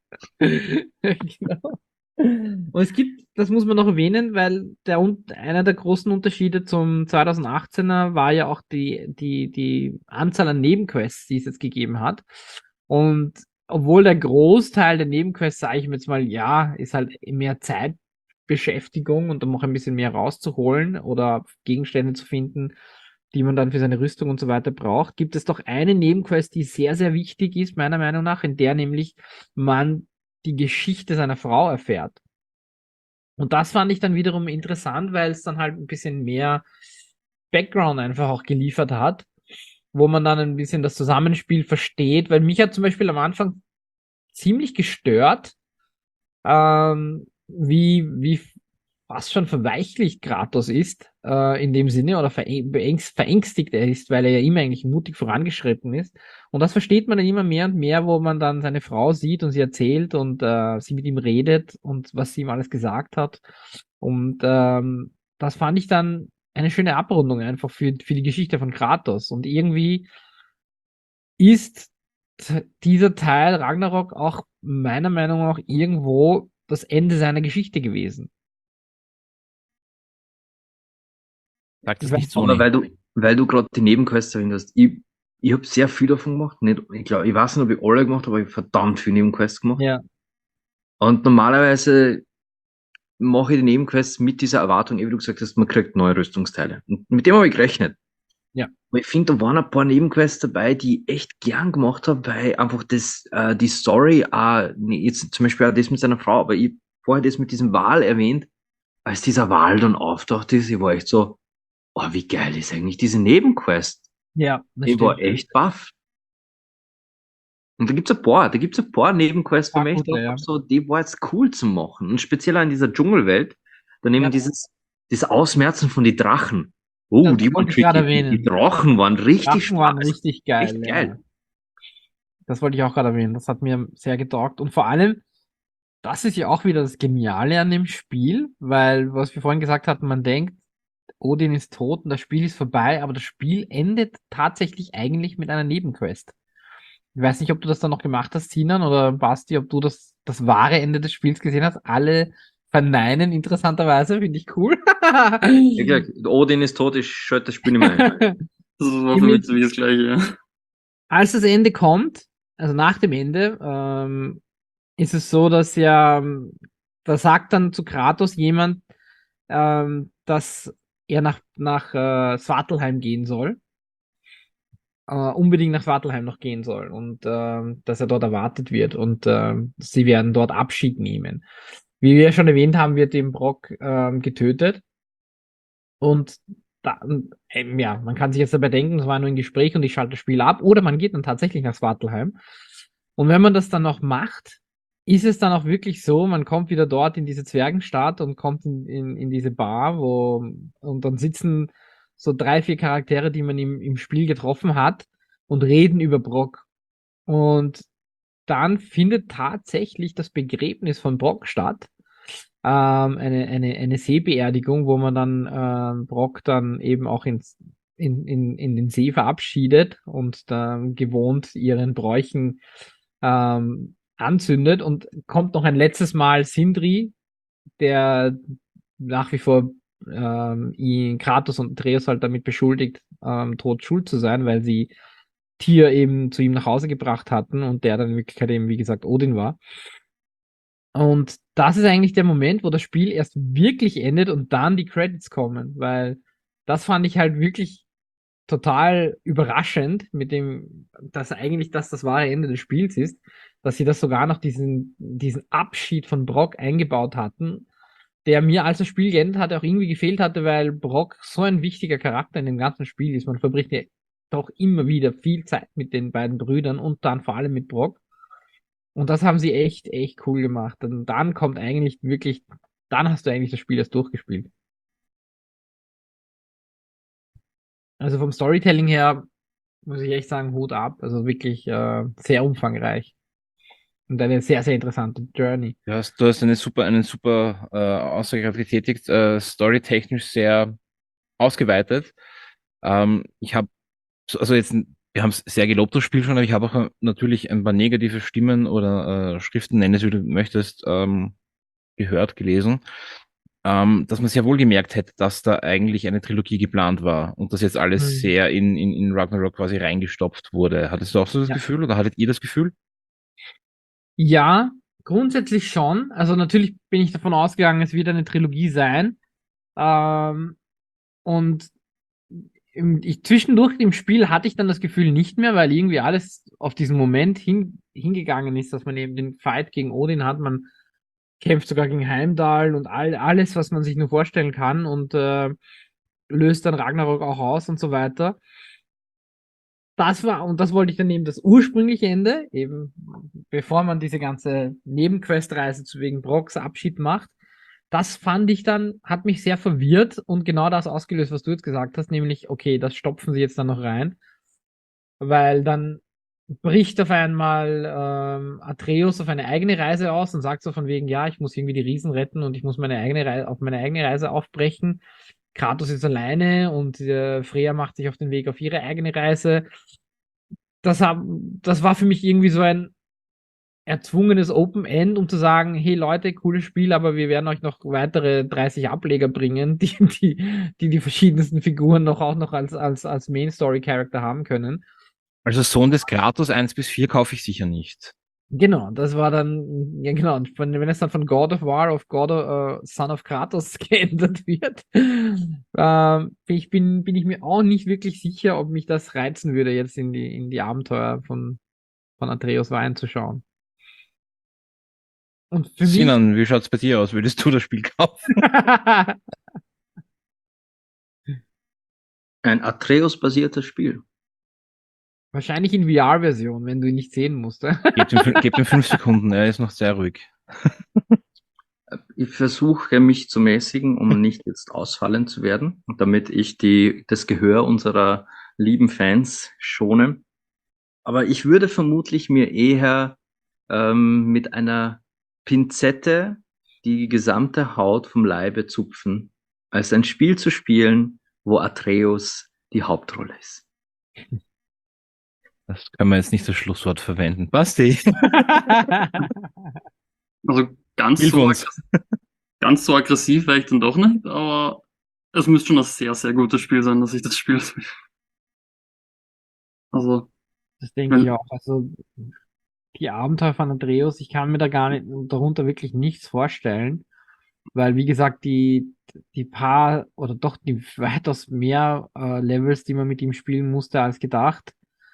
Genau. Und es gibt, das muss man noch erwähnen, weil der, un- einer der großen Unterschiede zum zwanzig achtzehner war ja auch die, die, die Anzahl an Nebenquests, die es jetzt gegeben hat. Und obwohl der Großteil der Nebenquests, sage ich mir jetzt mal, ja, ist halt mehr Zeit Beschäftigung und um auch ein bisschen mehr rauszuholen oder Gegenstände zu finden, die man dann für seine Rüstung und so weiter braucht, gibt es doch eine Nebenquest, die sehr, sehr wichtig ist, meiner Meinung nach, in der nämlich man die Geschichte seiner Frau erfährt. Und das fand ich dann wiederum interessant, weil es dann halt ein bisschen mehr Background einfach auch geliefert hat, wo man dann ein bisschen das Zusammenspiel versteht, weil mich hat zum Beispiel am Anfang ziemlich gestört, ähm, wie, wie fast schon verweichlicht Kratos ist, äh, in dem Sinne, oder vereng beängst verängstigt er ist, weil er ja immer eigentlich mutig vorangeschritten ist. Und das versteht man dann immer mehr und mehr, wo man dann seine Frau sieht und sie erzählt und äh, sie mit ihm redet und was sie ihm alles gesagt hat. Und ähm, das fand ich dann eine schöne Abrundung einfach für, für die Geschichte von Kratos. Und irgendwie ist dieser Teil Ragnarok auch meiner Meinung nach irgendwo das Ende seiner Geschichte gewesen. Sag das Ich weiß nicht so, Aber nee. weil du, weil du gerade die Nebenquests erwähnt hast, ich, ich habe sehr viel davon gemacht. Nicht, ich glaube, ich weiß nicht, ob ich alle gemacht habe, aber ich habe verdammt viele Nebenquests gemacht. Ja, Und normalerweise mache ich die Nebenquests mit dieser Erwartung, wie du gesagt hast, man kriegt neue Rüstungsteile. Und mit dem habe ich gerechnet. Ja. Aber ich finde, da waren ein paar Nebenquests dabei, die ich echt gern gemacht habe, weil einfach das, äh, die Story, äh, jetzt zum Beispiel auch das mit seiner Frau, aber ich vorher das mit diesem Wal erwähnt, als dieser Wal dann auftaucht ist, ich war echt so, oh, wie geil ist eigentlich diese Nebenquest? ja, das Ich war stimmt. echt baff. Und da gibt's ein paar, da gibt's ein paar Nebenquests, wo Paar ich echt gute, gedacht ja. hab, so, die war jetzt cool zu machen. Und speziell in dieser Dschungelwelt, daneben Ja. dieses, das Ausmerzen von die Drachen. Oh, Das die waren wollte ich gerade tricky. Die, erwähnen. die Drachen waren richtig Drachen waren Spaß. richtig geil. Echt Ja. geil. Das wollte ich auch gerade erwähnen. Das hat mir sehr getaugt. Und vor allem, das ist ja auch wieder das Geniale an dem Spiel, weil, was wir vorhin gesagt hatten, man denkt, Odin ist tot und das Spiel ist vorbei, aber das Spiel endet tatsächlich eigentlich mit einer Nebenquest. Ich weiß nicht, ob du das dann noch gemacht hast, Sinan oder Basti, ob du das, das wahre Ende des Spiels gesehen hast. Alle verneinen interessanterweise, finde ich cool. Ja, klar, Odin ist tot, ich schalte das Spiel nicht mehr ein. Das war für mich ziemlich das Gleiche, ja. Als das Ende kommt, also nach dem Ende, ähm, ist es so, dass ja, ähm, da sagt dann zu Kratos jemand, ähm, dass er nach, nach äh, Svartalheim gehen soll. Äh, unbedingt nach Svartalheim noch gehen soll und ähm, dass er dort erwartet wird und ähm, sie werden dort Abschied nehmen. Wie wir ja schon erwähnt haben, wird eben Brock ähm, getötet und da, ähm, ja, man kann sich jetzt dabei denken, es war nur ein Gespräch und ich schalte das Spiel ab oder man geht dann tatsächlich nach Svartalheim und wenn man das dann noch macht, ist es dann auch wirklich so, man kommt wieder dort in diese Zwergenstadt und kommt in, in, in diese Bar, wo und dann sitzen so drei, vier Charaktere, die man im, im Spiel getroffen hat und reden über Brock. Und dann findet tatsächlich das Begräbnis von Brock statt. Ähm, eine, eine, eine Seebeerdigung, wo man dann ähm, Brock dann eben auch ins, in, in, in den See verabschiedet und dann gewohnt ihren Bräuchen ähm, anzündet und kommt noch ein letztes Mal Sindri, der nach wie vor ähm, ihn, Kratos und Atreus halt damit beschuldigt, ähm, tot schuld zu sein, weil sie Tyr eben zu ihm nach Hause gebracht hatten und der dann in Wirklichkeit eben, wie gesagt, Odin war. Und das ist eigentlich der Moment, wo das Spiel erst wirklich endet und dann die Credits kommen, weil das fand ich halt wirklich total überraschend mit dem, dass eigentlich das das wahre Ende des Spiels ist, dass sie das sogar noch diesen, diesen Abschied von Brock eingebaut hatten, der mir, als das Spiel geendet hatte, auch irgendwie gefehlt hatte, weil Brock so ein wichtiger Charakter in dem ganzen Spiel ist. Man verbringt ja doch immer wieder viel Zeit mit den beiden Brüdern und dann vor allem mit Brock. Und das haben sie echt, echt cool gemacht. Und dann kommt eigentlich wirklich, dann hast du eigentlich das Spiel erst durchgespielt. Also vom Storytelling her muss ich echt sagen, Hut ab. Also wirklich äh, sehr umfangreich. Und eine sehr, sehr interessante Journey. Du hast, du hast eine super, einen super äh, Aussage gerade getätigt, äh, storytechnisch sehr ausgeweitet. Ähm, ich habe, also jetzt, wir haben es sehr gelobt, das Spiel schon, aber ich habe auch äh, natürlich ein paar negative Stimmen oder äh, Schriften, nenn es wie du möchtest, ähm, gehört, gelesen, ähm, dass man sehr wohl gemerkt hätte, dass da eigentlich eine Trilogie geplant war und dass jetzt alles Mhm. sehr in, in, in Ragnarok quasi reingestopft wurde. Hattest du auch so das Ja. Gefühl oder hattet ihr das Gefühl? Ja, Grundsätzlich schon. Also natürlich bin ich davon ausgegangen, es wird eine Trilogie sein. Ähm, und im, ich, zwischendurch im Spiel hatte ich dann das Gefühl nicht mehr, weil irgendwie alles auf diesen Moment hin, hingegangen ist, dass man eben den Fight gegen Odin hat. Man kämpft sogar gegen Heimdall und all, alles, was man sich nur vorstellen kann und äh, löst dann Ragnarok auch aus und so weiter. Das war, und das wollte ich dann eben das ursprüngliche Ende, eben bevor man diese ganze Nebenquestreise zu wegen Brocks Abschied macht. Das fand ich dann, hat mich sehr verwirrt und genau das ausgelöst, was du jetzt gesagt hast, nämlich, okay, das stopfen sie jetzt dann noch rein, weil dann bricht auf einmal ähm, Atreus auf eine eigene Reise aus und sagt so von wegen, ja, ich muss irgendwie die Riesen retten und ich muss meine eigene Reise, auf meine eigene Reise aufbrechen. Kratos ist alleine und äh, Freya macht sich auf den Weg auf ihre eigene Reise. Das, hab, das war für mich irgendwie so ein erzwungenes Open End, um zu sagen, hey Leute, cooles Spiel, aber wir werden euch noch weitere dreißig Ableger bringen, die die, die, die verschiedensten Figuren noch auch noch als, als, als Main Story Character haben können. Also Sohn des Kratos eins bis vier kaufe ich sicher nicht. Genau, das war dann, ja genau, und von, wenn es dann von God of War auf God of, äh, Son of Kratos geändert wird, ähm, ich bin, bin ich mir auch nicht wirklich sicher, ob mich das reizen würde, jetzt in die, in die Abenteuer von, von Atreus reinzuschauen. Und für mich, Sinan, wie schaut's bei dir aus? Würdest du das Spiel kaufen? Ein Atreus-basiertes Spiel. wahrscheinlich in V R-Version, wenn du ihn nicht sehen musst. Gebt ihm, fün- gebt ihm fünf Sekunden, er ist noch sehr ruhig. Ich versuche mich zu mäßigen, um nicht jetzt ausfallen zu werden, und damit ich die, das Gehör unserer lieben Fans schone. Aber ich würde vermutlich mir eher ähm, mit einer Pinzette die gesamte Haut vom Leibe zupfen, als ein Spiel zu spielen, wo Atreus die Hauptrolle ist. Das können wir jetzt nicht das Schlusswort verwenden. Basti, Also ganz hilf so, uns. ganz so aggressiv wäre ich dann doch nicht, aber es müsste schon ein sehr, sehr gutes Spiel sein, dass ich das spiele. Also, Das denke ich auch. Also die Abenteuer von Atreus, ich kann mir da gar nicht darunter wirklich nichts vorstellen, weil wie gesagt, die, die paar oder doch die weitaus mehr äh, Levels, die man mit ihm spielen musste als gedacht.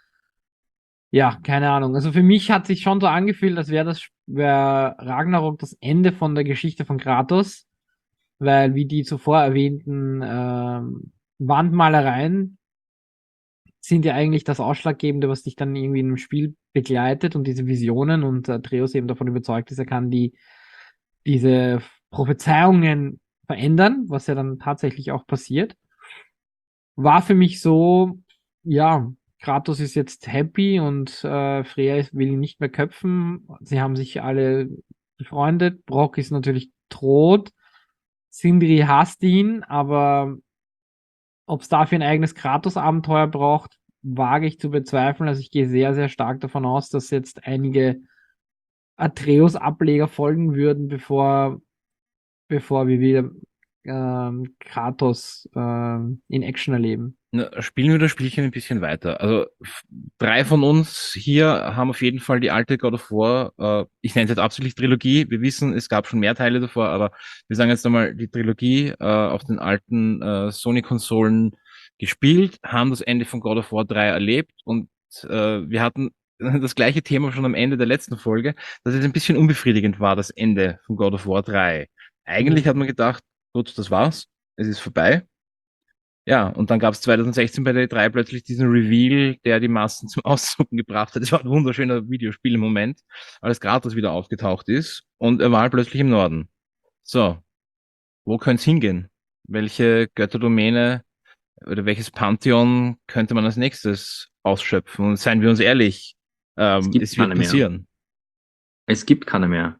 Ja, keine Ahnung. Also für mich hat sich schon so angefühlt, als wäre das wär Ragnarok das Ende von der Geschichte von Kratos, weil wie die zuvor erwähnten ähm, Wandmalereien sind ja eigentlich das Ausschlaggebende, was dich dann irgendwie in einem Spiel begleitet und diese Visionen und Atreus eben davon überzeugt ist, er kann die, diese Prophezeiungen verändern, was ja dann tatsächlich auch passiert. War für mich so, ja, Kratos ist jetzt happy und äh, Freya ist- will ihn nicht mehr köpfen. Sie haben sich alle befreundet. Brock ist natürlich tot. Sindri hasst ihn, aber ob es dafür ein eigenes Kratos-Abenteuer braucht, wage ich zu bezweifeln. Also ich gehe sehr, sehr stark davon aus, dass jetzt einige Atreus-Ableger folgen würden, bevor, bevor wir wieder ähm, Kratos ähm, in Action erleben. Na, spielen wir das Spielchen ein bisschen weiter. Also f- drei von uns hier haben auf jeden Fall die alte God of War, äh, ich nenne es jetzt absichtlich Trilogie. Wir wissen, es gab schon mehr Teile davor, aber wir sagen jetzt einmal die Trilogie äh, auf den alten äh, Sony-Konsolen gespielt, haben das Ende von God of War drei erlebt und äh, wir hatten das gleiche Thema schon am Ende der letzten Folge, dass es ein bisschen unbefriedigend war, das Ende von God of War drei. Eigentlich hat man gedacht, gut, das war's, es ist vorbei. Ja, und dann gab es zwanzig sechzehn bei der E drei plötzlich diesen Reveal, der die Massen zum Auszucken gebracht hat. Es war ein wunderschöner Videospiel im Moment, als Kratos wieder aufgetaucht ist und er war plötzlich im Norden. So, wo könnte es hingehen? Welche Götterdomäne oder welches Pantheon könnte man als nächstes ausschöpfen? Und seien wir uns ehrlich, Es ähm, gibt es wird keine mehr. passieren. Es gibt keine mehr.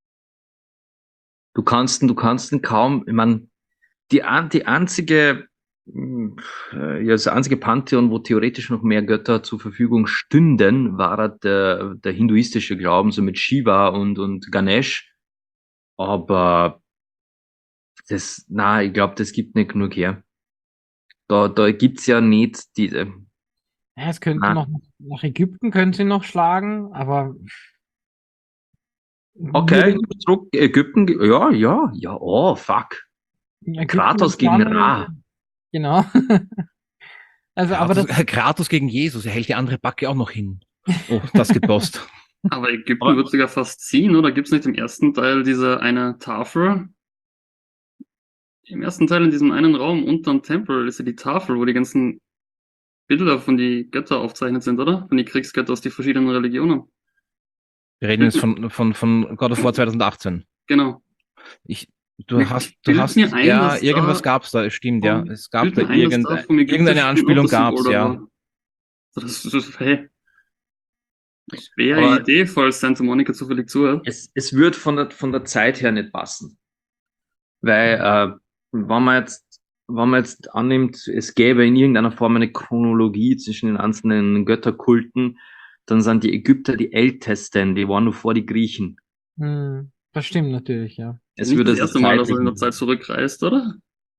Du kannst, ihn- du kannst ihn kaum, ich meine, die, an- die einzige, mh, äh, ja, das einzige Pantheon, wo theoretisch noch mehr Götter zur Verfügung stünden, war der, der hinduistische Glauben, so mit Shiva und, und Ganesh. Aber das, na, ich glaube, das gibt nicht genug her. Da, da gibt's ja nicht diese, Ja, es könnte na, noch nach Ägypten können sie noch schlagen, aber Okay, zurück, Ägypten, ge- ja, ja, ja, oh, fuck. Ägypten Kratos gegen zusammen- Ra. Genau. Also, aber Kratos, das, äh, Kratos gegen Jesus, er hält die andere Backe auch noch hin. Oh, das geht post. Aber Ägypten Aber- wird sogar fast ziehen, oder? Gibt es nicht im ersten Teil diese eine Tafel? Im ersten Teil in diesem einen Raum unterm Tempel ist ja die Tafel, wo die ganzen Bilder von die Götter aufzeichnet sind, oder? Von die Kriegsgötter aus den verschiedenen Religionen. Wir reden jetzt von, von, von God of War zwanzig achtzehn. Genau. Ich, du Mir- hast, ich du bild hast, mir ein, ja, dass irgendwas da gab's da, es stimmt, ja. vom- Es gab bild da mir ein, dass irgendeine, vom ägyptischen irgendeine Anspielung auch das gab's, Symbol da ja. war. Das, das, das, hey. Das wäre Aber- eine Idee, falls Santa Monica zufällig zuhört. Es, es wird von der, von der Zeit her nicht passen. Weil, äh, wenn man jetzt, wenn man jetzt annimmt, es gäbe in irgendeiner Form eine Chronologie zwischen den einzelnen Götterkulten, dann sind die Ägypter die Ältesten, die waren nur vor die Griechen. hm, das stimmt natürlich, ja. Es Nicht würde das also erste Mal, dass er in der zeitlich- Zeit zurückreist, oder?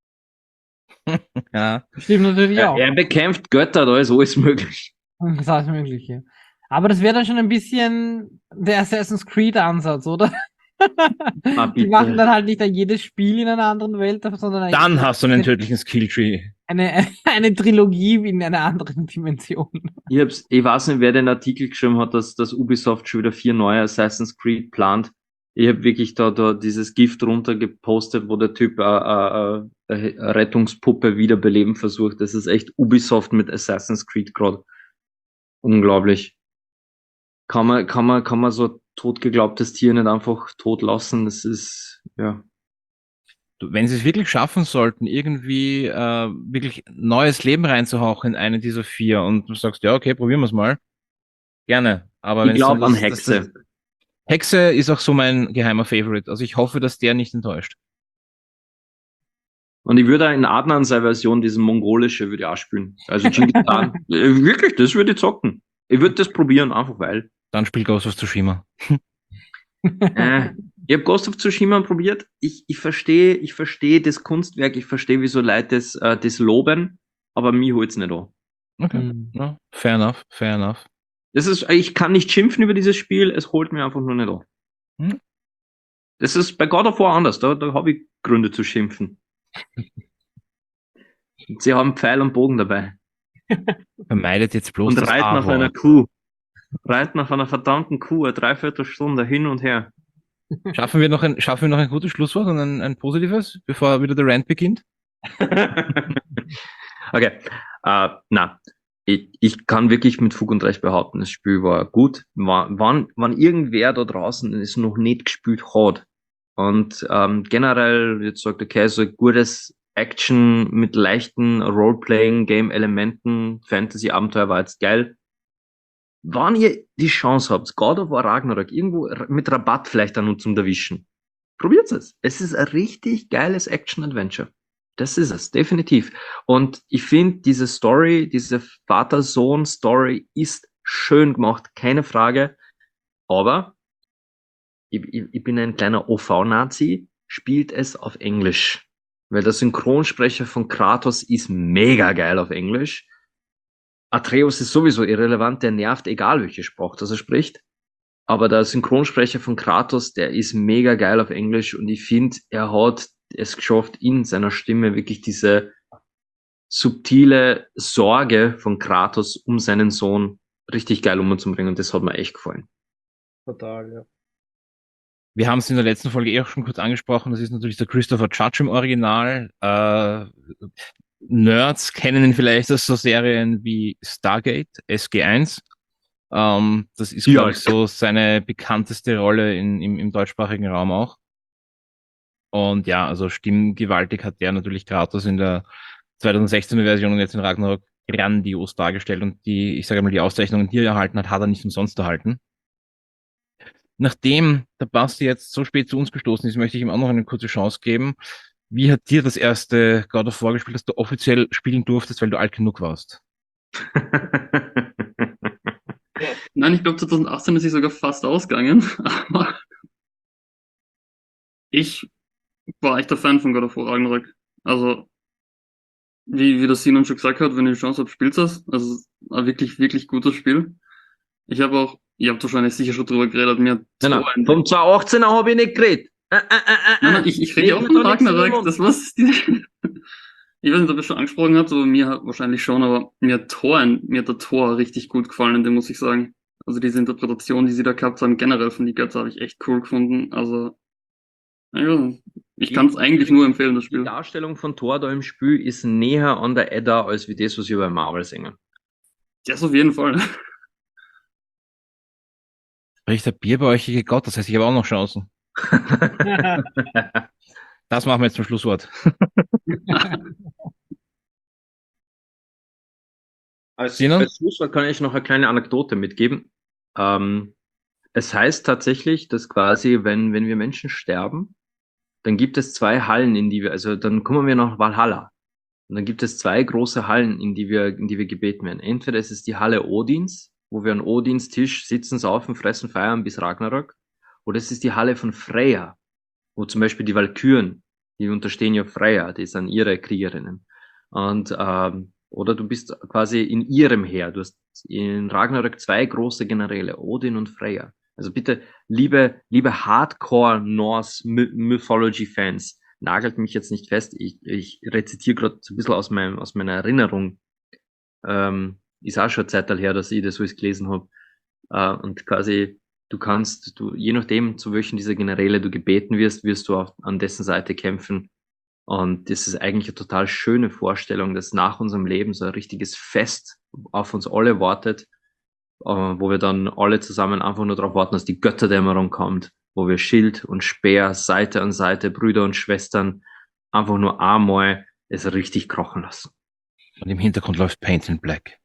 Ja. Stimmt natürlich Ja, auch. er bekämpft Götter, da ist alles möglich. Das ist alles Mögliche. Aber das wäre dann schon ein bisschen der Assassin's Creed-Ansatz, oder? Ah, Die bitte. machen dann halt nicht jedes Spiel in einer anderen Welt, sondern Dann eigentlich hast du einen tödlichen Skilltree. eine, eine Trilogie in einer anderen Dimension. Ich, hab's, ich weiß nicht, wer den Artikel geschrieben hat, dass, dass Ubisoft schon wieder vier neue Assassin's Creed plant. Ich habe wirklich da, da dieses Gift runter gepostet, wo der Typ äh, äh, äh, eine Rettungspuppe wiederbeleben versucht. Das ist echt Ubisoft mit Assassin's Creed gerade. Unglaublich. Kann man, kann man, kann man so totgeglaubtes Tier nicht einfach tot lassen? Das ist, ja. Du, wenn sie es wirklich schaffen sollten, irgendwie äh, wirklich neues Leben reinzuhauchen in eine dieser vier und du sagst, ja, okay, probieren wir es mal. Gerne. Aber Ich wenn's glaube dann an das- das- Hexe. das- Hexe ist auch so mein geheimer Favorite. Also ich hoffe, dass der nicht enttäuscht. Und ich würde auch in Adnan seine Version, diese mongolische, würde ich auch spielen. Also Genghis Khan. Äh, Wirklich, das würde ich zocken. Ich würde das probieren, einfach weil. Dann spielt Ghost of Tsushima. Äh, ich habe Ghost of Tsushima probiert. Ich, ich verstehe, ich verstehe das Kunstwerk, ich verstehe, wieso Leute das, äh, das loben, aber mir holt's nicht an. Okay. Hm. Ja, fair enough, fair enough. Das ist, ich kann nicht schimpfen über dieses Spiel, es holt mir einfach nur nicht an. Hm. Das ist bei God of War anders, da, da habe ich Gründe zu schimpfen. Sie haben Pfeil und Bogen dabei. Vermeidet jetzt bloß Und das reiten auf einer A-Wort. Kuh. Reiten auf einer verdammten Kuh, eine Dreiviertelstunde hin und her. Schaffen wir noch ein, schaffen wir noch ein gutes Schlusswort und ein, ein positives, bevor wieder der Rant beginnt? Okay, äh, na, ich, ich kann wirklich mit Fug und Recht behaupten, das Spiel war gut. War, wann, wann irgendwer da draußen es noch nicht gespielt hat und ähm, generell jetzt sagt, okay, so ein gutes Action mit leichten Role-Playing-Game-Elementen, Fantasy-Abenteuer war jetzt geil. Wann ihr die Chance habt, God of War Ragnarok irgendwo mit Rabatt vielleicht dann zum erwischen, probiert es. Es ist ein richtig geiles Action-Adventure. Das ist es, definitiv. Und ich finde, diese Story, diese Vater-Sohn-Story ist schön gemacht, keine Frage. Aber ich, ich, ich bin ein kleiner O V-Nazi, spielt es auf Englisch. Weil der Synchronsprecher von Kratos ist mega geil auf Englisch. Atreus ist sowieso irrelevant, der nervt, egal welche Sprache das er spricht. Aber der Synchronsprecher von Kratos, der ist mega geil auf Englisch und ich finde, er hat es geschafft, in seiner Stimme wirklich diese subtile Sorge von Kratos um seinen Sohn richtig geil umzubringen und das hat mir echt gefallen. Total, ja. Wir haben es in der letzten Folge eh auch schon kurz angesprochen. Das ist natürlich der Christopher Judge im Original. Äh, Nerds kennen ihn vielleicht aus so Serien wie Stargate, S G eins. Ähm, das ist, Ja. glaube ich, so seine bekannteste Rolle in, im, im deutschsprachigen Raum auch. Und ja, also stimmgewaltig hat der natürlich Kratos in der zwanzig sechzehner Version und jetzt in Ragnarok grandios dargestellt. Und die, ich sage mal, die Auszeichnungen, die er erhalten hat, hat er nicht umsonst erhalten. Nachdem der Basti jetzt so spät zu uns gestoßen ist, möchte ich ihm auch noch eine kurze Chance geben. Wie hat dir das erste God of War gespielt, das du offiziell spielen durftest, weil du alt genug warst? Nein, ich glaube zwanzig achtzehn ist sich sogar fast ausgegangen, aber ich war echt der Fan von God of War Ragnarok. Also, wie, wie das Sinan schon gesagt hat, wenn ihr die Chance habt, spielt das. Also, es ist ein wirklich, wirklich gutes Spiel. Ich habe auch Ihr habt wahrscheinlich sicher schon drüber geredet. Mir Nein, Thor nein, vom zweitausendachtzehner habe ich nicht geredet. Äh, äh, äh, äh, Nein, nein, ich, ich rede ja auch Red von mir doch nichts in den Ragnarök. Mund. Das was die, ich weiß nicht, ob ihr schon angesprochen habt, aber mir hat wahrscheinlich schon, aber mir hat Thor, mir hat der Thor richtig gut gefallen, den muss ich sagen. Also diese Interpretation, die sie da gehabt haben, generell von die Götter, habe ich echt cool gefunden. Also, ja, ich kann es eigentlich nur empfehlen, das Die Spiel. Darstellung von Thor da im Spiel ist näher an der Edda als wie das, was wir bei Marvel singen. Das auf jeden Fall. Spricht der bierbäuchige Gott, das heißt, ich habe auch noch Chancen. Das machen wir jetzt zum Schlusswort. Als, Sinan? als Schlusswort kann ich noch eine kleine Anekdote mitgeben. Ähm, es heißt tatsächlich, dass quasi, wenn, wenn wir Menschen sterben, dann gibt es zwei Hallen, in die wir, also dann kommen wir nach Valhalla. Und dann gibt es zwei große Hallen, in die wir, in die wir gebeten werden. Entweder ist es die Halle Odins, wo wir an Odins Tisch sitzen, saufen, fressen, feiern bis Ragnarök. Oder es ist die Halle von Freya, wo zum Beispiel die Walküren, die unterstehen ja Freya, die sind ihre Kriegerinnen. Und, ähm, oder du bist quasi in ihrem Heer. Du hast in Ragnarök zwei große Generäle, Odin und Freya. Also bitte, liebe, liebe Hardcore Norse My- Mythology Fans, nagelt mich jetzt nicht fest. Ich, ich rezitiere gerade so ein bisschen aus, meinem, aus meiner Erinnerung. Ähm, ist auch schon eine Zeit her, dass ich das alles gelesen habe. Äh, und quasi, du kannst, du, je nachdem, zu welchen dieser Generäle du gebeten wirst, wirst du auf, an dessen Seite kämpfen. Und das ist eigentlich eine total schöne Vorstellung, dass nach unserem Leben so ein richtiges Fest auf uns alle wartet, äh, wo wir dann alle zusammen einfach nur darauf warten, dass die Götterdämmerung kommt, wo wir Schild und Speer Seite an Seite, Brüder und Schwestern, einfach nur einmal es richtig krochen lassen. Und im Hintergrund läuft Paint in Black.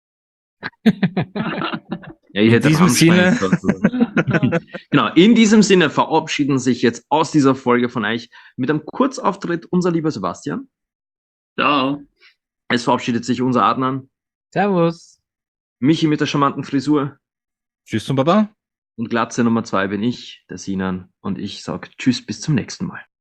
Ja, ich In hätte diesem Rammstein Sinne- gesagt. Genau, in diesem Sinne verabschieden sich jetzt aus dieser Folge von euch mit einem Kurzauftritt unser lieber Sebastian. Ja, Es verabschiedet sich unser Adnan, Servus. Michi mit der charmanten Frisur Tschüss zum Baba. und Glatze Nummer zwei bin ich, der Sinan, und ich sag Tschüss, bis zum nächsten Mal.